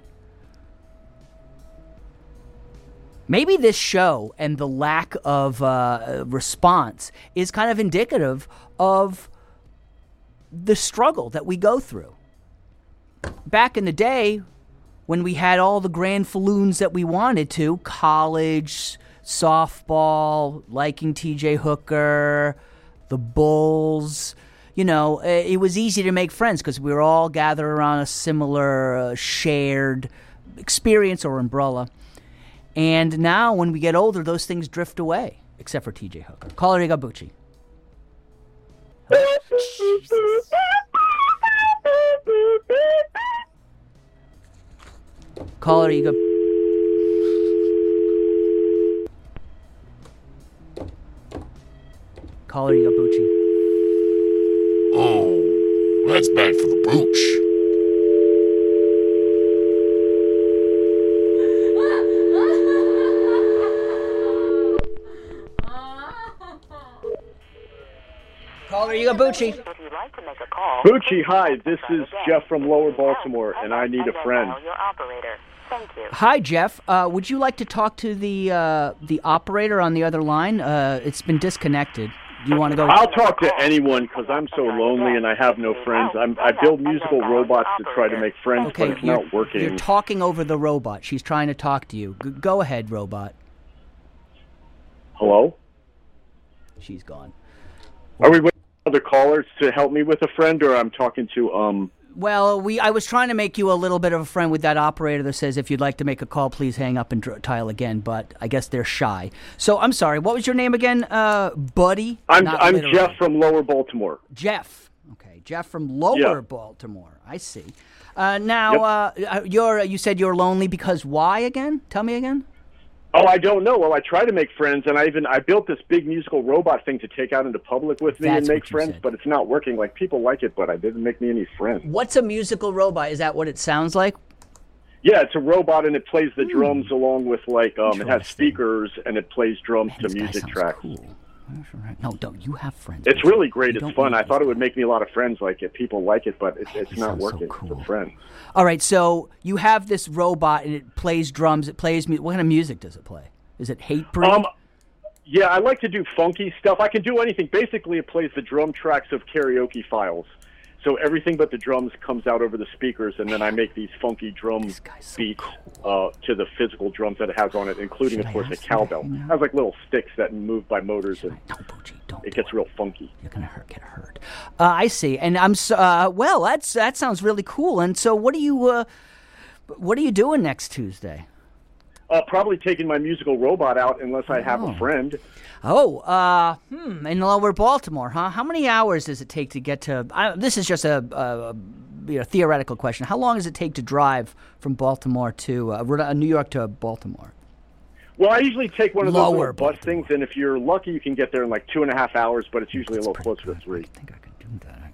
Speaker 1: Maybe this show and the lack of uh, response is kind of indicative of the struggle that we go through. Back in the day, when we had all the grand falloons that we wanted to, college, softball, liking T J Hooker, the Bulls, you know, it was easy to make friends because we were all gathered around a similar uh, shared experience or umbrella. And now, when we get older, those things drift away, except for T J Hooker. Caller Igabuchi. Caller Igabuchi. Caller Igabuchi.
Speaker 9: Oh, that's bad for the booch.
Speaker 1: Caller Igabuchi.
Speaker 16: Bucci, hi. This is Jeff from Lower Baltimore, and I need a friend.
Speaker 1: Hi, Jeff. Uh, would you like to talk to the uh, the operator on the other line? Uh, it's been disconnected. Do you want to go?
Speaker 16: I'll talk to anyone because I'm so lonely and I have no friends. I'm, I build musical robots to try to make friends,
Speaker 1: Okay,
Speaker 16: but it's
Speaker 1: you're,
Speaker 16: not working.
Speaker 1: You're talking over the robot. She's trying to talk to you. G- go ahead, robot.
Speaker 16: Hello?
Speaker 1: She's gone.
Speaker 16: Are we waiting for other callers to help me with a friend, or I'm talking to, um...
Speaker 1: Well, we I was trying to make you a little bit of a friend with that operator that says if you'd like to make a call, please hang up and dr- dial again, but I guess they're shy. So, I'm sorry, what was your name again, uh, buddy?
Speaker 16: I'm
Speaker 1: Not
Speaker 16: I'm
Speaker 1: literally.
Speaker 16: Jeff from Lower Baltimore.
Speaker 1: Jeff. Okay, Jeff from Lower
Speaker 16: Yeah.
Speaker 1: Baltimore. I see. Uh, now, uh, you're you said you're lonely because why again? Tell me again.
Speaker 16: Oh, I don't know. Well, I try to make friends, and I even I built this big musical robot thing to take out into public with me
Speaker 1: That's
Speaker 16: and make
Speaker 1: what you
Speaker 16: friends,
Speaker 1: said.
Speaker 16: but it's not working. Like, people like it, but I didn't make me any friends.
Speaker 1: What's a musical robot? Is that what it sounds like?
Speaker 16: Yeah, it's a robot, and it plays the drums along with, like, um, it has speakers, and it plays drums to music tracks.
Speaker 1: No, don't. You have friends.
Speaker 16: It's really great.
Speaker 1: You
Speaker 16: It's
Speaker 1: don't
Speaker 16: fun.
Speaker 1: need
Speaker 16: I thought it would make me a lot of friends. Like, it, people like it, but it's, it's
Speaker 1: you
Speaker 16: not
Speaker 1: sound so
Speaker 16: working for friends.
Speaker 1: All right, so you have this robot, and it plays drums. It plays music. What kind of music does it play? Is it Hatebreed?
Speaker 16: Um, yeah, I like to do funky stuff. I can do anything. Basically, it plays the drum tracks of karaoke files. So everything but the drums comes out over the speakers, and then I make these funky drum beats uh, to the physical drums that it has on it, including, of course, a cowbell. It has like little sticks that move by motors, and it gets real funky.
Speaker 1: You're gonna hurt, get hurt. Uh, I see, and I'm so, uh, well. That's that sounds really cool. And so, what are you, uh, what are you doing next Tuesday?
Speaker 16: Uh, probably taking my musical robot out unless I have
Speaker 1: Oh.
Speaker 16: a friend.
Speaker 1: Oh, uh, hmm, in Lower Baltimore, huh? How many hours does it take to get to? I, this is just a, a, you know, theoretical question. How long does it take to drive from Baltimore to uh, Rhode- uh, New York to Baltimore?
Speaker 16: Well, I usually take one of those
Speaker 1: Lower
Speaker 16: little bus things, and if you're lucky, you can get there in like two and a half hours, but it's usually a little closer to three.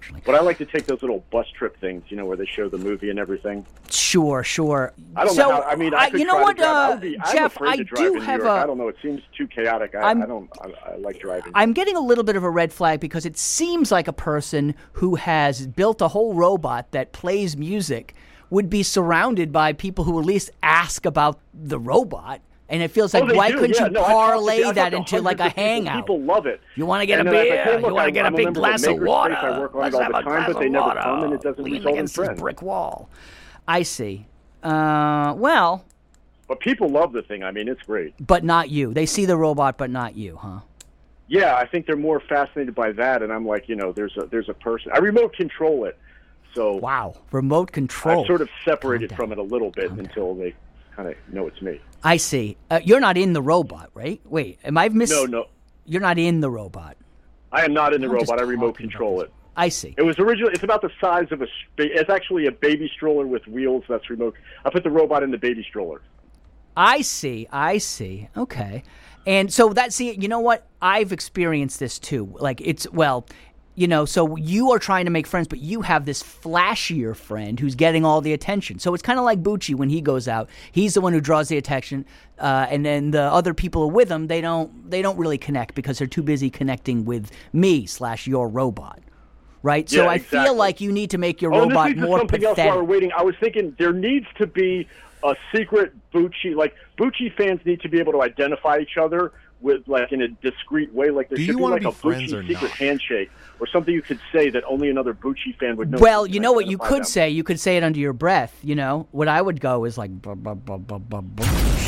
Speaker 1: unfortunately.
Speaker 16: But I like to take those little bus trip things, you know, where they show the movie and everything.
Speaker 1: Sure, sure.
Speaker 16: I don't
Speaker 1: so,
Speaker 16: know how, I mean, I could
Speaker 1: you know
Speaker 16: try
Speaker 1: what,
Speaker 16: to drive. I
Speaker 1: uh,
Speaker 16: would be, I'm
Speaker 1: Jeff,
Speaker 16: afraid
Speaker 1: I
Speaker 16: to drive
Speaker 1: do
Speaker 16: in New
Speaker 1: have
Speaker 16: York.
Speaker 1: a-
Speaker 16: I don't know. It seems too chaotic. I,
Speaker 1: I'm-
Speaker 16: I don't. I, I like driving.
Speaker 1: I'm getting a little bit of a red flag because it seems like a person who has built a whole robot that plays music would be surrounded by people who at least ask about the robot. And it feels like,
Speaker 16: Oh, they
Speaker 1: why
Speaker 16: do,
Speaker 1: couldn't
Speaker 16: yeah.
Speaker 1: you
Speaker 16: No, I talked to-
Speaker 1: parlay
Speaker 16: I talked
Speaker 1: that
Speaker 16: to
Speaker 1: into like a
Speaker 16: hundreds of people.
Speaker 1: hangout?
Speaker 16: People love it.
Speaker 1: You want to get
Speaker 16: And
Speaker 1: a
Speaker 16: then I was
Speaker 1: beer?
Speaker 16: like, hey, look,
Speaker 1: you want to
Speaker 16: I'm-
Speaker 1: get a
Speaker 16: I'm
Speaker 1: big
Speaker 16: member
Speaker 1: glass
Speaker 16: of
Speaker 1: of
Speaker 16: Makerspace.
Speaker 1: water?
Speaker 16: I work on
Speaker 1: Let's
Speaker 16: it all
Speaker 1: have
Speaker 16: the
Speaker 1: a
Speaker 16: time,
Speaker 1: glass
Speaker 16: but they
Speaker 1: of
Speaker 16: never
Speaker 1: water.
Speaker 16: come, and it doesn't
Speaker 1: Lean
Speaker 16: result in
Speaker 1: against this
Speaker 16: friends.
Speaker 1: brick wall. I see. Uh, well,
Speaker 16: But people love the thing. I mean, it's great.
Speaker 1: but not you. They see the robot, but not you, huh?
Speaker 16: Yeah, I think they're more fascinated by that, and I'm like, you know, there's a there's a person. I remote control it, so
Speaker 1: wow, remote control.
Speaker 16: I've sort of separated from it a little bit until they kind of know it's me.
Speaker 1: I see. Uh, you're not in the robot, right? Wait, am I miss?
Speaker 16: No, no,
Speaker 1: You're not in the robot.
Speaker 16: I am not in the
Speaker 1: I'm just
Speaker 16: robot. I remote control it.
Speaker 1: I see.
Speaker 16: It was originally. It's about the size of a. sp- It's actually a baby stroller with wheels. That's remote. I put the robot in the baby stroller.
Speaker 1: I see. I see. Okay. And so that, see, you know what? I've experienced this too. Like it's, well, you know, so you are trying to make friends, but you have this flashier friend who's getting all the attention. So it's kind of like Bucci when he goes out. He's the one who draws the attention, uh, and then the other people with him, they don't, they don't really connect because they're too busy connecting with me slash your robot. Right? So
Speaker 16: Yeah,
Speaker 1: I
Speaker 16: exactly.
Speaker 1: feel like you need to make your
Speaker 16: Oh, and this
Speaker 1: robot
Speaker 16: leads to
Speaker 1: more
Speaker 16: something
Speaker 1: pathetic.
Speaker 16: else while we're waiting. I was thinking there needs to be a secret Bucci. Like Bucci fans need to be able to identify each other with, like, in a discreet way. Like there
Speaker 11: Do
Speaker 16: should
Speaker 11: you
Speaker 16: be
Speaker 11: wanna
Speaker 16: like
Speaker 11: be
Speaker 16: a
Speaker 11: friends
Speaker 16: Bucci
Speaker 11: or
Speaker 16: secret
Speaker 11: not?
Speaker 16: handshake or something you could say that only another Bucci fan would know.
Speaker 1: Well,
Speaker 16: you
Speaker 1: you
Speaker 16: can
Speaker 1: know what you
Speaker 16: identify
Speaker 1: could
Speaker 16: them.
Speaker 1: say? You could say it under your breath, you know? What I would go is like... bu- bu- bu- bu- bu- bu-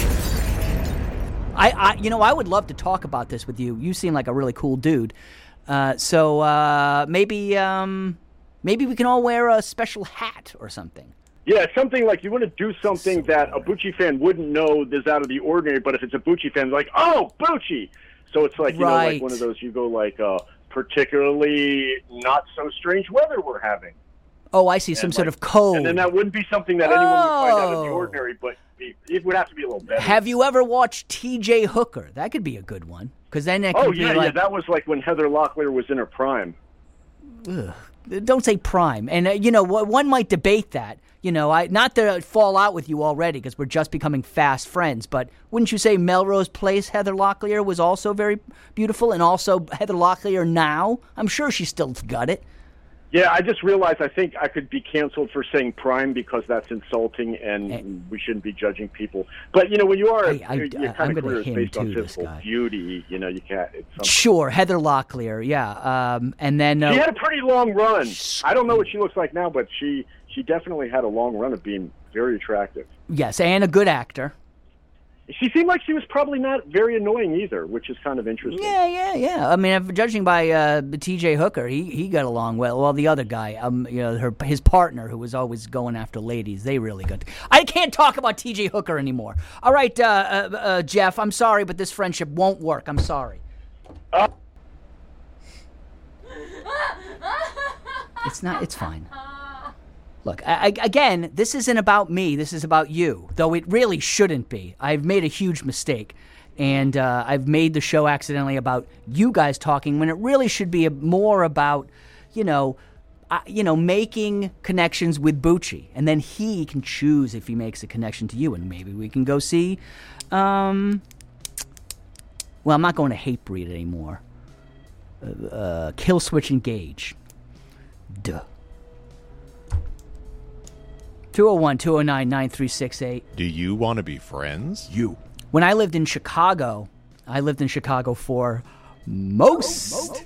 Speaker 1: I, I, you know, I would love to talk about this with you. You seem like a really cool dude. Uh, so uh, maybe um, maybe we can all wear a special hat or something.
Speaker 16: Yeah, it's something like you want to do something that a Bucci fan wouldn't know is out of the ordinary, but if it's a Bucci fan, like, oh, Bucci! So it's like, you know,
Speaker 1: Right.
Speaker 16: like one of those, you go like, uh, particularly not so strange weather we're having.
Speaker 1: Oh, I see, some
Speaker 16: And,
Speaker 1: sort
Speaker 16: like-
Speaker 1: of code.
Speaker 16: And then that wouldn't be something that anyone would find out of the
Speaker 1: Oh.
Speaker 16: ordinary, but it, it would have to be a little better.
Speaker 1: Have you ever watched T J Hooker? That could be a good one. Because then it could
Speaker 16: Oh,
Speaker 1: be
Speaker 16: yeah,
Speaker 1: like...
Speaker 16: yeah, that was like when Heather Locklear was in her prime.
Speaker 1: Ugh. Don't say prime. And, uh, you know, wh- one might debate that. You know, I not to fall out with you already because we're just becoming fast friends, but wouldn't you say Melrose Place, Heather Locklear, was also very beautiful? And also Heather Locklear now? I'm sure she still got it.
Speaker 16: Yeah, I just realized I think I could be canceled for saying prime because that's insulting and we shouldn't be judging people. But, you know, when you are,
Speaker 1: I- I-
Speaker 16: your, your
Speaker 1: I'm
Speaker 16: kind
Speaker 1: gonna
Speaker 16: of career is
Speaker 1: him
Speaker 16: based on
Speaker 1: too, this
Speaker 16: physical
Speaker 1: guy.
Speaker 16: beauty, you know, you can't. It's something.
Speaker 1: Sure, Heather Locklear, yeah. Um, and then... Uh,
Speaker 16: She had a pretty long run. I don't know what she looks like now, but she, she definitely had a long run of being very attractive.
Speaker 1: yes, and a good actor.
Speaker 16: She seemed like she was probably not very annoying either, which is kind of interesting.
Speaker 1: Yeah, yeah, yeah. I mean, if- judging by uh, T J Hooker, he, he got along well. Well, the other guy, um, you know, her his partner, who was always going after ladies, they really got. I can't talk about T J Hooker anymore. All right, uh, uh, uh, Jeff, I'm sorry, but this friendship won't work. I'm sorry.
Speaker 16: Uh-
Speaker 1: It's not. It's fine. Look, I, I, again, this isn't about me. This is about you, though it really shouldn't be. I've made a huge mistake, and uh, I've made the show accidentally about you guys talking when it really should be a, more about, you know, uh, you know, making connections with Bucci, and then he can choose if he makes a connection to you, and maybe we can go see. Um, well, I'm not going to Hate Breed anymore. Uh, uh, Kill Switch Engage. Duh. two oh one, two oh nine, nine three six eight.
Speaker 11: Do you want to be friends?
Speaker 9: You.
Speaker 1: When I lived in Chicago, I lived in Chicago for most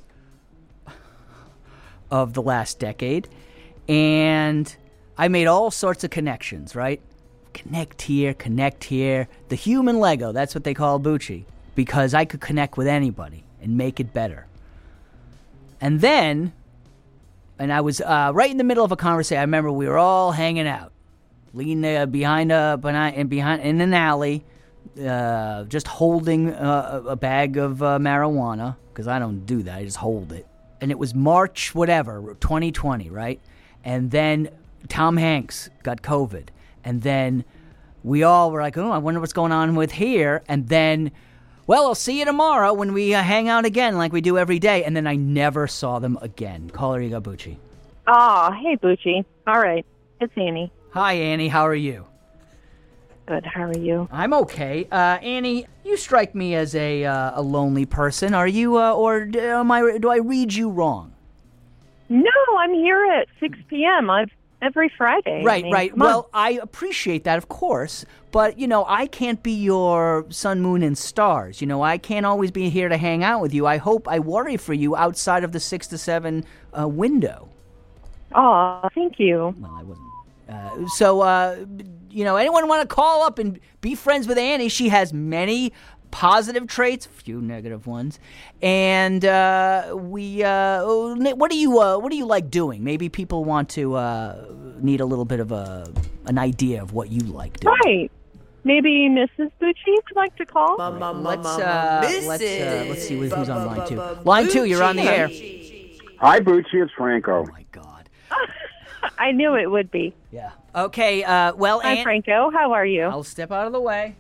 Speaker 1: of the last decade, and I made all sorts of connections, right? Connect here, connect here. The human Lego, that's what they call Bucci, because I could connect with anybody and make it better. And then, and I was uh, right in the middle of a conversation. I remember we were all hanging out, leaning uh, behind a behind, behind in an alley, uh, just holding uh, a bag of uh, marijuana, because I don't do that. I just hold it. And it was March, whatever, twenty twenty, right? And then Tom Hanks got COVID. And then we all were like, oh, I wonder what's going on with here. And then, well, I'll see you tomorrow when we uh, hang out again like we do every day. And then I never saw them again. Caller, you got Bucci.
Speaker 17: Oh, hey, Bucci. All right. It's Annie.
Speaker 1: Hi, Annie. How are you?
Speaker 17: Good. How are you?
Speaker 1: I'm okay. Uh, Annie, you strike me as a uh, a lonely person. Are you, uh, or d- am I, do I read you wrong?
Speaker 17: No, I'm here at six p.m. I've every Friday.
Speaker 1: Right,
Speaker 17: I mean,
Speaker 1: right.
Speaker 17: come on.
Speaker 1: Well, I appreciate that, of course. But, you know, I can't be your sun, moon, and stars. You know, I can't always be here to hang out with you. I hope, I worry for you outside of the six to seven uh, window.
Speaker 17: Oh, thank you.
Speaker 1: Well, I wasn't. Uh, so, uh, you know, anyone want to call up and be friends with Annie? She has many positive traits, few negative ones, and uh, we. Uh, what do you? Uh, what do you like doing? Maybe people want to uh, need a little bit of a an idea of what you like doing.
Speaker 17: Right. Maybe Missus Bucci would like to call.
Speaker 1: Let's uh, let's uh, let's see who's on line two. Line two, you're on the air.
Speaker 18: Hi, Bucci. It's Franco.
Speaker 1: Oh my God.
Speaker 17: I knew it would be.
Speaker 1: Yeah. Okay. Uh, well,
Speaker 17: Hi,
Speaker 1: Aunt,
Speaker 17: Franco. How are you?
Speaker 1: I'll step out of the way.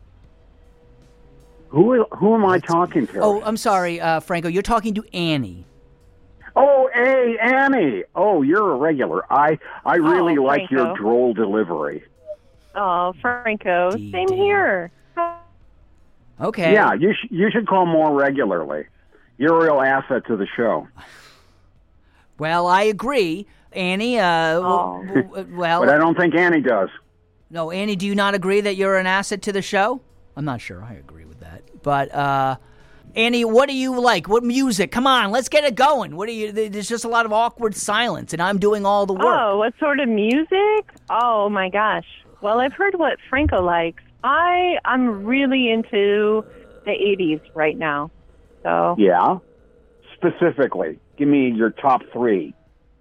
Speaker 18: Who who am I talking to?
Speaker 1: Oh, I'm sorry, uh, Franco. You're talking to Annie.
Speaker 18: Oh, hey, Annie. Oh, you're a regular. I I really
Speaker 17: Oh,
Speaker 18: like your
Speaker 17: Franco.
Speaker 18: droll delivery.
Speaker 17: Oh, Franco. Same here.
Speaker 1: Okay.
Speaker 18: Yeah, you sh- you should call more regularly. You're a real asset to the show.
Speaker 1: Well, I agree, Annie. Uh, w- w- well,
Speaker 18: But I don't think Annie does.
Speaker 1: no, Annie. Do you not agree that you're an asset to the show? I'm not sure. I agree with that. But uh, Annie, what do you like? What music? Come on, let's get it going. What do you? There's just a lot of awkward silence, and I'm doing all the work.
Speaker 17: Oh, what sort of music? Oh, my gosh. Well, I've heard what Franco likes. I, I'm really into the eighties right now. So
Speaker 18: Yeah? Specifically, give me your top three.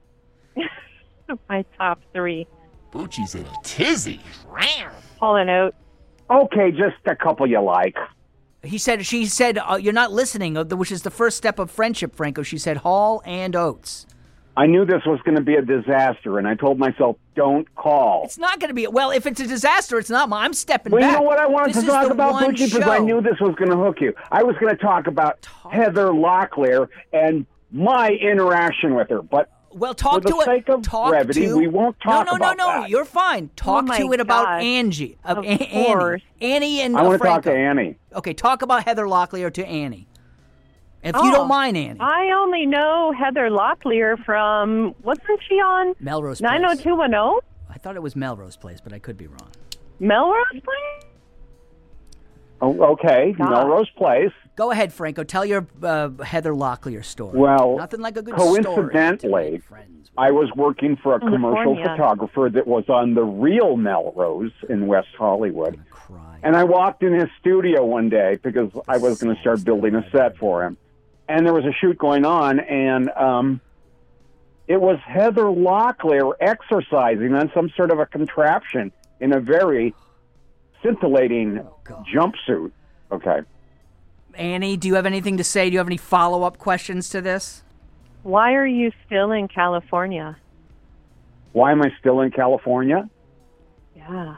Speaker 17: my top three.
Speaker 9: Bucci's in a tizzy.
Speaker 17: Hall and Oates.
Speaker 18: Okay, just a couple you like.
Speaker 1: He said. She said uh, you're not listening, uh, which is the first step of friendship, Franco. She said Hall and Oates.
Speaker 18: I knew this was going to be a disaster, and I told myself, don't call.
Speaker 1: It's not going to be. Well, if it's a disaster, it's not. I'm stepping
Speaker 18: Well,
Speaker 1: back.
Speaker 18: you know what I wanted
Speaker 1: This
Speaker 18: to
Speaker 1: is
Speaker 18: talk
Speaker 1: the
Speaker 18: about,
Speaker 1: one
Speaker 18: Bucci, because I
Speaker 1: show.
Speaker 18: knew this was going to hook you. I was going to talk about Heather Locklear and my interaction with her, but
Speaker 1: Well, talk
Speaker 18: for the
Speaker 1: to
Speaker 18: sake
Speaker 1: it.
Speaker 18: of
Speaker 1: Talk
Speaker 18: brevity,
Speaker 1: to.
Speaker 18: we won't talk
Speaker 1: no, no,
Speaker 18: about
Speaker 1: no, no,
Speaker 18: that.
Speaker 1: You're fine. Talk
Speaker 17: Oh my
Speaker 1: to it about
Speaker 17: gosh.
Speaker 1: Angie. Uh,
Speaker 17: Of
Speaker 1: A- Annie.
Speaker 17: course.
Speaker 1: Annie and
Speaker 18: I
Speaker 1: uh,
Speaker 18: want to talk
Speaker 1: Franco.
Speaker 18: to Annie.
Speaker 1: Okay, talk about Heather Locklear to Annie. If you
Speaker 17: Oh,
Speaker 1: don't mind, Annie.
Speaker 17: I only know Heather Locklear from, wasn't she on
Speaker 1: Melrose
Speaker 17: nine oh two one oh?
Speaker 1: I thought it was Melrose Place, but I could be wrong.
Speaker 17: Melrose Place?
Speaker 18: Oh, okay,
Speaker 17: God.
Speaker 18: Melrose Place.
Speaker 1: Go ahead, Franco. Tell your uh, Heather Locklear story.
Speaker 18: Well,
Speaker 1: Nothing like a good story.
Speaker 18: coincidentally, I was working for a commercial
Speaker 17: California.
Speaker 18: photographer that was on the real Melrose in West Hollywood. And I walked in his studio one day because I was going to start building a set for him. And there was a shoot going on, and um, it was Heather Locklear exercising on some sort of a contraption in a very scintillating jumpsuit. Okay.
Speaker 1: Annie, do you have anything to say? Do you have any follow-up questions to this?
Speaker 17: Why are you still in California?
Speaker 18: Why am I still in California?
Speaker 17: Yeah.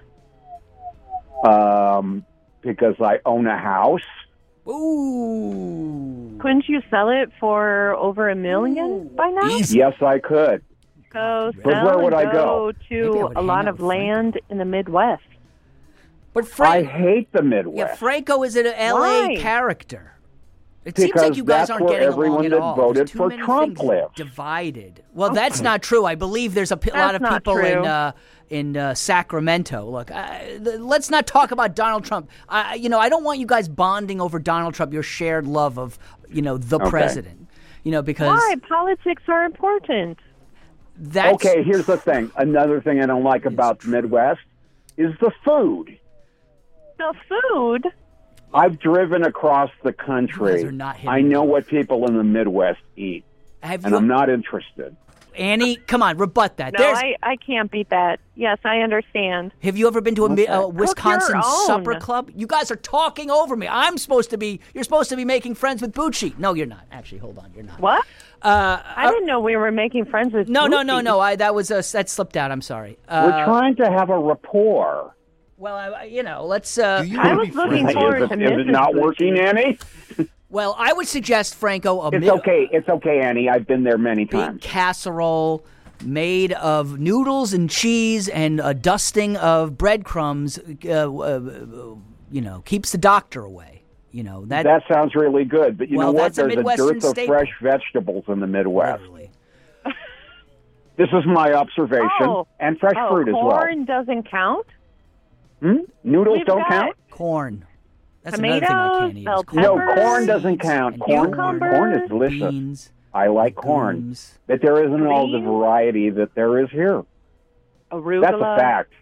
Speaker 18: Um, because I own a house.
Speaker 1: Ooh.
Speaker 17: Couldn't you sell it for over a million by now?
Speaker 18: Yes, I could.
Speaker 17: Go
Speaker 18: But
Speaker 17: sell
Speaker 18: where would
Speaker 17: and
Speaker 18: I go?
Speaker 17: to a lot of land in the Midwest.
Speaker 1: But
Speaker 18: I
Speaker 1: Frank,
Speaker 18: hate the
Speaker 1: yeah,
Speaker 18: Midwest.
Speaker 1: Franco is an L A
Speaker 17: Why?
Speaker 1: character. It seems
Speaker 18: Because
Speaker 1: like you guys
Speaker 18: that's
Speaker 1: aren't
Speaker 18: where
Speaker 1: getting
Speaker 18: everyone
Speaker 1: along at
Speaker 18: that
Speaker 1: all.
Speaker 18: voted
Speaker 1: There's too
Speaker 18: for
Speaker 1: many
Speaker 18: Trump
Speaker 1: things
Speaker 18: lives.
Speaker 1: divided. Well, that's not true. I believe there's a p- lot of
Speaker 17: That's not
Speaker 1: people in
Speaker 17: true.
Speaker 1: uh, in uh, Sacramento. Look, uh, th- let's not talk about Donald Trump. I, you know, I don't want you guys bonding over Donald Trump. Your shared love of, you know, the
Speaker 18: Okay.
Speaker 1: president. You know, because
Speaker 17: Why? Politics are important.
Speaker 1: that's
Speaker 18: Okay, here's the thing. Another thing I don't like about the Midwest is the food.
Speaker 17: The food?
Speaker 18: I've driven across the
Speaker 1: You guys
Speaker 18: country.
Speaker 1: are not hitting
Speaker 18: I know
Speaker 1: it.
Speaker 18: what people in the Midwest eat,
Speaker 1: Have
Speaker 18: and
Speaker 1: you,
Speaker 18: I'm not interested.
Speaker 1: Annie? Come on, rebut that.
Speaker 17: No,
Speaker 1: There's,
Speaker 17: I, I can't beat that. Yes, I understand.
Speaker 1: Have you ever been to a, mi- a Wisconsin
Speaker 17: Cook your own.
Speaker 1: supper club? You guys are talking over me. I'm supposed to be. You're supposed to be making friends with Bucci. No, you're not. Actually, hold on. You're not.
Speaker 17: What?
Speaker 1: Uh,
Speaker 17: I didn't know we were making friends with
Speaker 1: no, no, no,
Speaker 17: Bucci.
Speaker 1: no. I that was a that slipped out. I'm sorry. Uh,
Speaker 18: We're trying to have a rapport.
Speaker 1: Well, I, I- you know, let's. Uh,
Speaker 17: I was looking
Speaker 18: Is
Speaker 17: forward
Speaker 18: it,
Speaker 17: to
Speaker 18: is
Speaker 17: Missus
Speaker 18: it not
Speaker 17: Bucci.
Speaker 18: working, Annie?
Speaker 1: well, I would suggest Franco a
Speaker 18: It's
Speaker 1: mid-
Speaker 18: okay. It's okay, Annie. I've been there many
Speaker 1: big
Speaker 18: times.
Speaker 1: casserole, made of noodles and cheese and a dusting of breadcrumbs, uh, uh, you know, keeps the doctor away. You know that.
Speaker 18: That sounds really good, but you
Speaker 1: well,
Speaker 18: know what?
Speaker 1: that's a
Speaker 18: There's a,
Speaker 1: Midwestern
Speaker 18: dearth of
Speaker 1: staple.
Speaker 18: fresh vegetables in the Midwest. This is my observation,
Speaker 17: Oh.
Speaker 18: and fresh
Speaker 17: oh,
Speaker 18: fruit as well.
Speaker 17: corn doesn't count?
Speaker 18: Hmm? Noodles
Speaker 17: We've
Speaker 18: don't
Speaker 17: got
Speaker 18: count?
Speaker 1: Corn. That's
Speaker 17: Tomatoes,
Speaker 1: another thing I can't eat.
Speaker 17: bell
Speaker 1: is corn.
Speaker 18: No,
Speaker 17: peppers,
Speaker 18: corn doesn't count. Corn,
Speaker 17: cucumbers,
Speaker 18: corn is delicious.
Speaker 1: Beans,
Speaker 18: I like corn,
Speaker 1: legumes.
Speaker 18: but there isn't all the
Speaker 17: Greens.
Speaker 18: variety that there is here.
Speaker 17: arugula.
Speaker 18: That's a fact.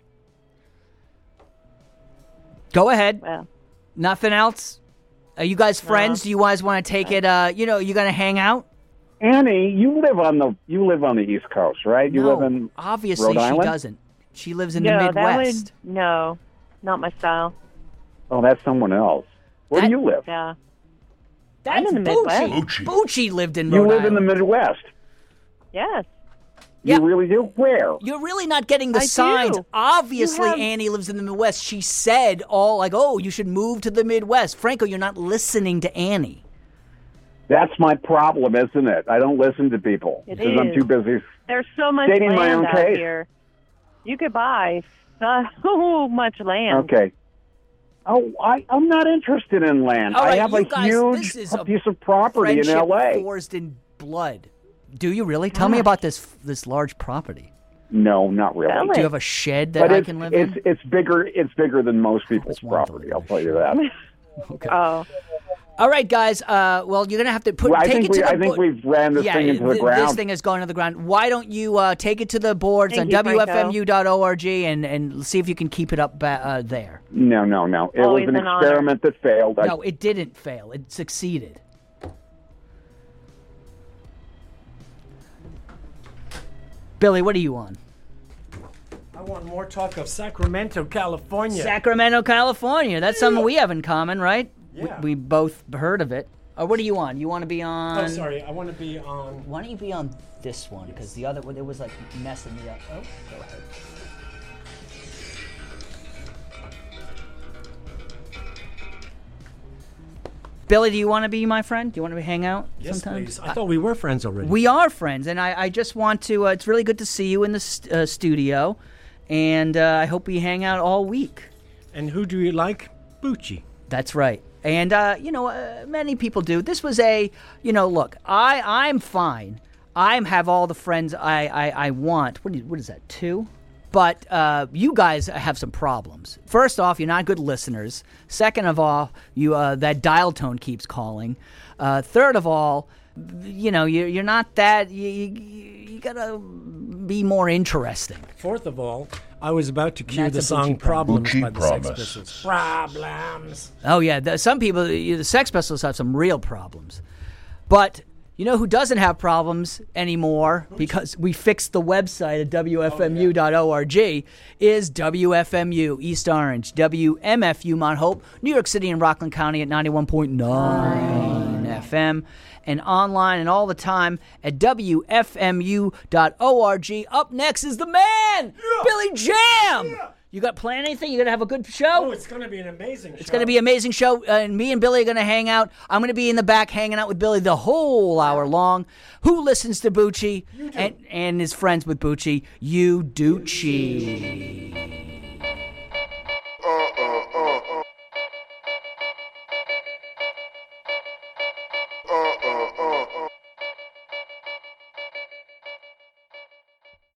Speaker 1: Go ahead.
Speaker 17: Well,
Speaker 1: Nothing else? Are you guys friends? Do you guys want to take it? Uh, you know, you gonna hang out?
Speaker 18: Annie, you live on the you live on the East Coast, right? You
Speaker 1: no,
Speaker 18: live in
Speaker 1: obviously
Speaker 18: Rhode
Speaker 1: she
Speaker 18: Island?
Speaker 1: doesn't. She lives in
Speaker 17: no,
Speaker 1: the Midwest.
Speaker 17: That would, no, not my style.
Speaker 18: Oh, that's someone else. Where
Speaker 1: That-
Speaker 18: do you live?
Speaker 17: Yeah.
Speaker 1: That's
Speaker 17: I'm in the Midwest.
Speaker 1: Bucci. Bucci lived in
Speaker 18: You
Speaker 1: Rhode
Speaker 18: live in the
Speaker 1: Island.
Speaker 18: Midwest.
Speaker 17: Yes.
Speaker 18: You really do? Where?
Speaker 1: You're really not getting the
Speaker 17: I
Speaker 1: signs.
Speaker 17: do.
Speaker 1: Obviously,
Speaker 17: You have-
Speaker 1: Annie lives in the Midwest. She said all like, "Oh, you should move to the Midwest." Franco, you're not listening to Annie.
Speaker 18: That's my problem, isn't it? I don't listen to people
Speaker 17: It
Speaker 18: because I'm
Speaker 17: is.
Speaker 18: too busy.
Speaker 17: There's so much
Speaker 18: Stating my
Speaker 17: land
Speaker 18: own
Speaker 17: out
Speaker 18: case.
Speaker 17: here. You could buy so much land.
Speaker 18: Okay. Oh, I, I'm not interested in land.
Speaker 1: All
Speaker 18: I
Speaker 1: right,
Speaker 18: have
Speaker 1: you
Speaker 18: a
Speaker 1: guys,
Speaker 18: huge
Speaker 1: this is a
Speaker 18: piece of property in
Speaker 1: Friendship
Speaker 18: L A.
Speaker 1: forged in blood. Do you really? Tell me about this this large property.
Speaker 18: No, not really.
Speaker 1: Do you have a shed that
Speaker 18: but
Speaker 1: I
Speaker 18: it's,
Speaker 1: can live
Speaker 18: it's,
Speaker 1: in?
Speaker 18: It's bigger. It's bigger than most people's property. I'll tell you that.
Speaker 1: Okay.
Speaker 17: Oh.
Speaker 1: All right, guys. Uh, well, you're gonna have to put
Speaker 18: Well, I
Speaker 1: take
Speaker 18: think
Speaker 1: it to
Speaker 18: we-
Speaker 1: the
Speaker 18: I think
Speaker 1: bo-
Speaker 18: we've ran this
Speaker 1: yeah,
Speaker 18: thing into the
Speaker 1: th-
Speaker 18: ground.
Speaker 1: This thing has gone to the ground. Why don't you uh, take it to the boards
Speaker 17: Thank
Speaker 1: on
Speaker 17: you,
Speaker 1: W F M
Speaker 17: Franco.
Speaker 1: U dot org and and see if you can keep it up ba- uh, there.
Speaker 18: No, no, no. It
Speaker 17: Always
Speaker 18: was an
Speaker 17: an honor.
Speaker 18: experiment that failed. I-
Speaker 1: No, it didn't fail. It succeeded. Billy, what are you on?
Speaker 19: I want more talk of Sacramento, California.
Speaker 1: Sacramento, California. That's something we have in common, right?
Speaker 19: Yeah.
Speaker 1: We, we both heard of it. Uh, what are you on? You want to be on?
Speaker 19: Oh, sorry. I want to be on.
Speaker 1: Why don't you be on this one? Because the other one, it was like messing me up. Oh, go ahead. Billy, do you want to be my friend? Do you want to hang out
Speaker 19: Yes,
Speaker 1: sometimes?
Speaker 19: please. I thought we were friends already.
Speaker 1: We are friends, and I, I just want to. Uh, it's really good to see you in the st- uh, studio, and uh, I hope we hang out all week.
Speaker 19: And who do you like? Bucci.
Speaker 1: That's right. And, uh, you know, uh, many people do. This was a, you know, look, I, I'm fine. I have all the friends I, I, I want. What is, what is that, two? But uh, you guys have some problems. First off, you're not good listeners. Second of all, you uh, that dial tone keeps calling. Uh, third of all, you know, you're, you're not that, you, you, you got to be more interesting.
Speaker 19: Fourth of all, I was about to cue
Speaker 1: That's
Speaker 19: the
Speaker 1: a
Speaker 19: song
Speaker 1: Bucci promise.
Speaker 19: Problems
Speaker 9: Bucci
Speaker 19: by the Sex
Speaker 9: promise.
Speaker 19: Pistols. Problems.
Speaker 1: Oh, yeah. The, some people, the Sex Pistols have some real problems. But you know who doesn't have problems anymore because we fixed the website at W F M U dot org is W F M U East Orange, W M F U Mount Hope, New York City and Rockland County at ninety-one point nine F M, and online and all the time at W F M U dot org. Up next is the man, Billy Jam. You got plan anything? You gonna have a good show?
Speaker 19: Oh, it's going to be an amazing show.
Speaker 1: It's going to be an amazing show, uh, and me and Billy are going to hang out. I'm going to be in the back hanging out with Billy the whole hour long. Who listens to Bucci and, and is friends with Bucci? You Ducci.
Speaker 20: Uh, uh, uh, uh.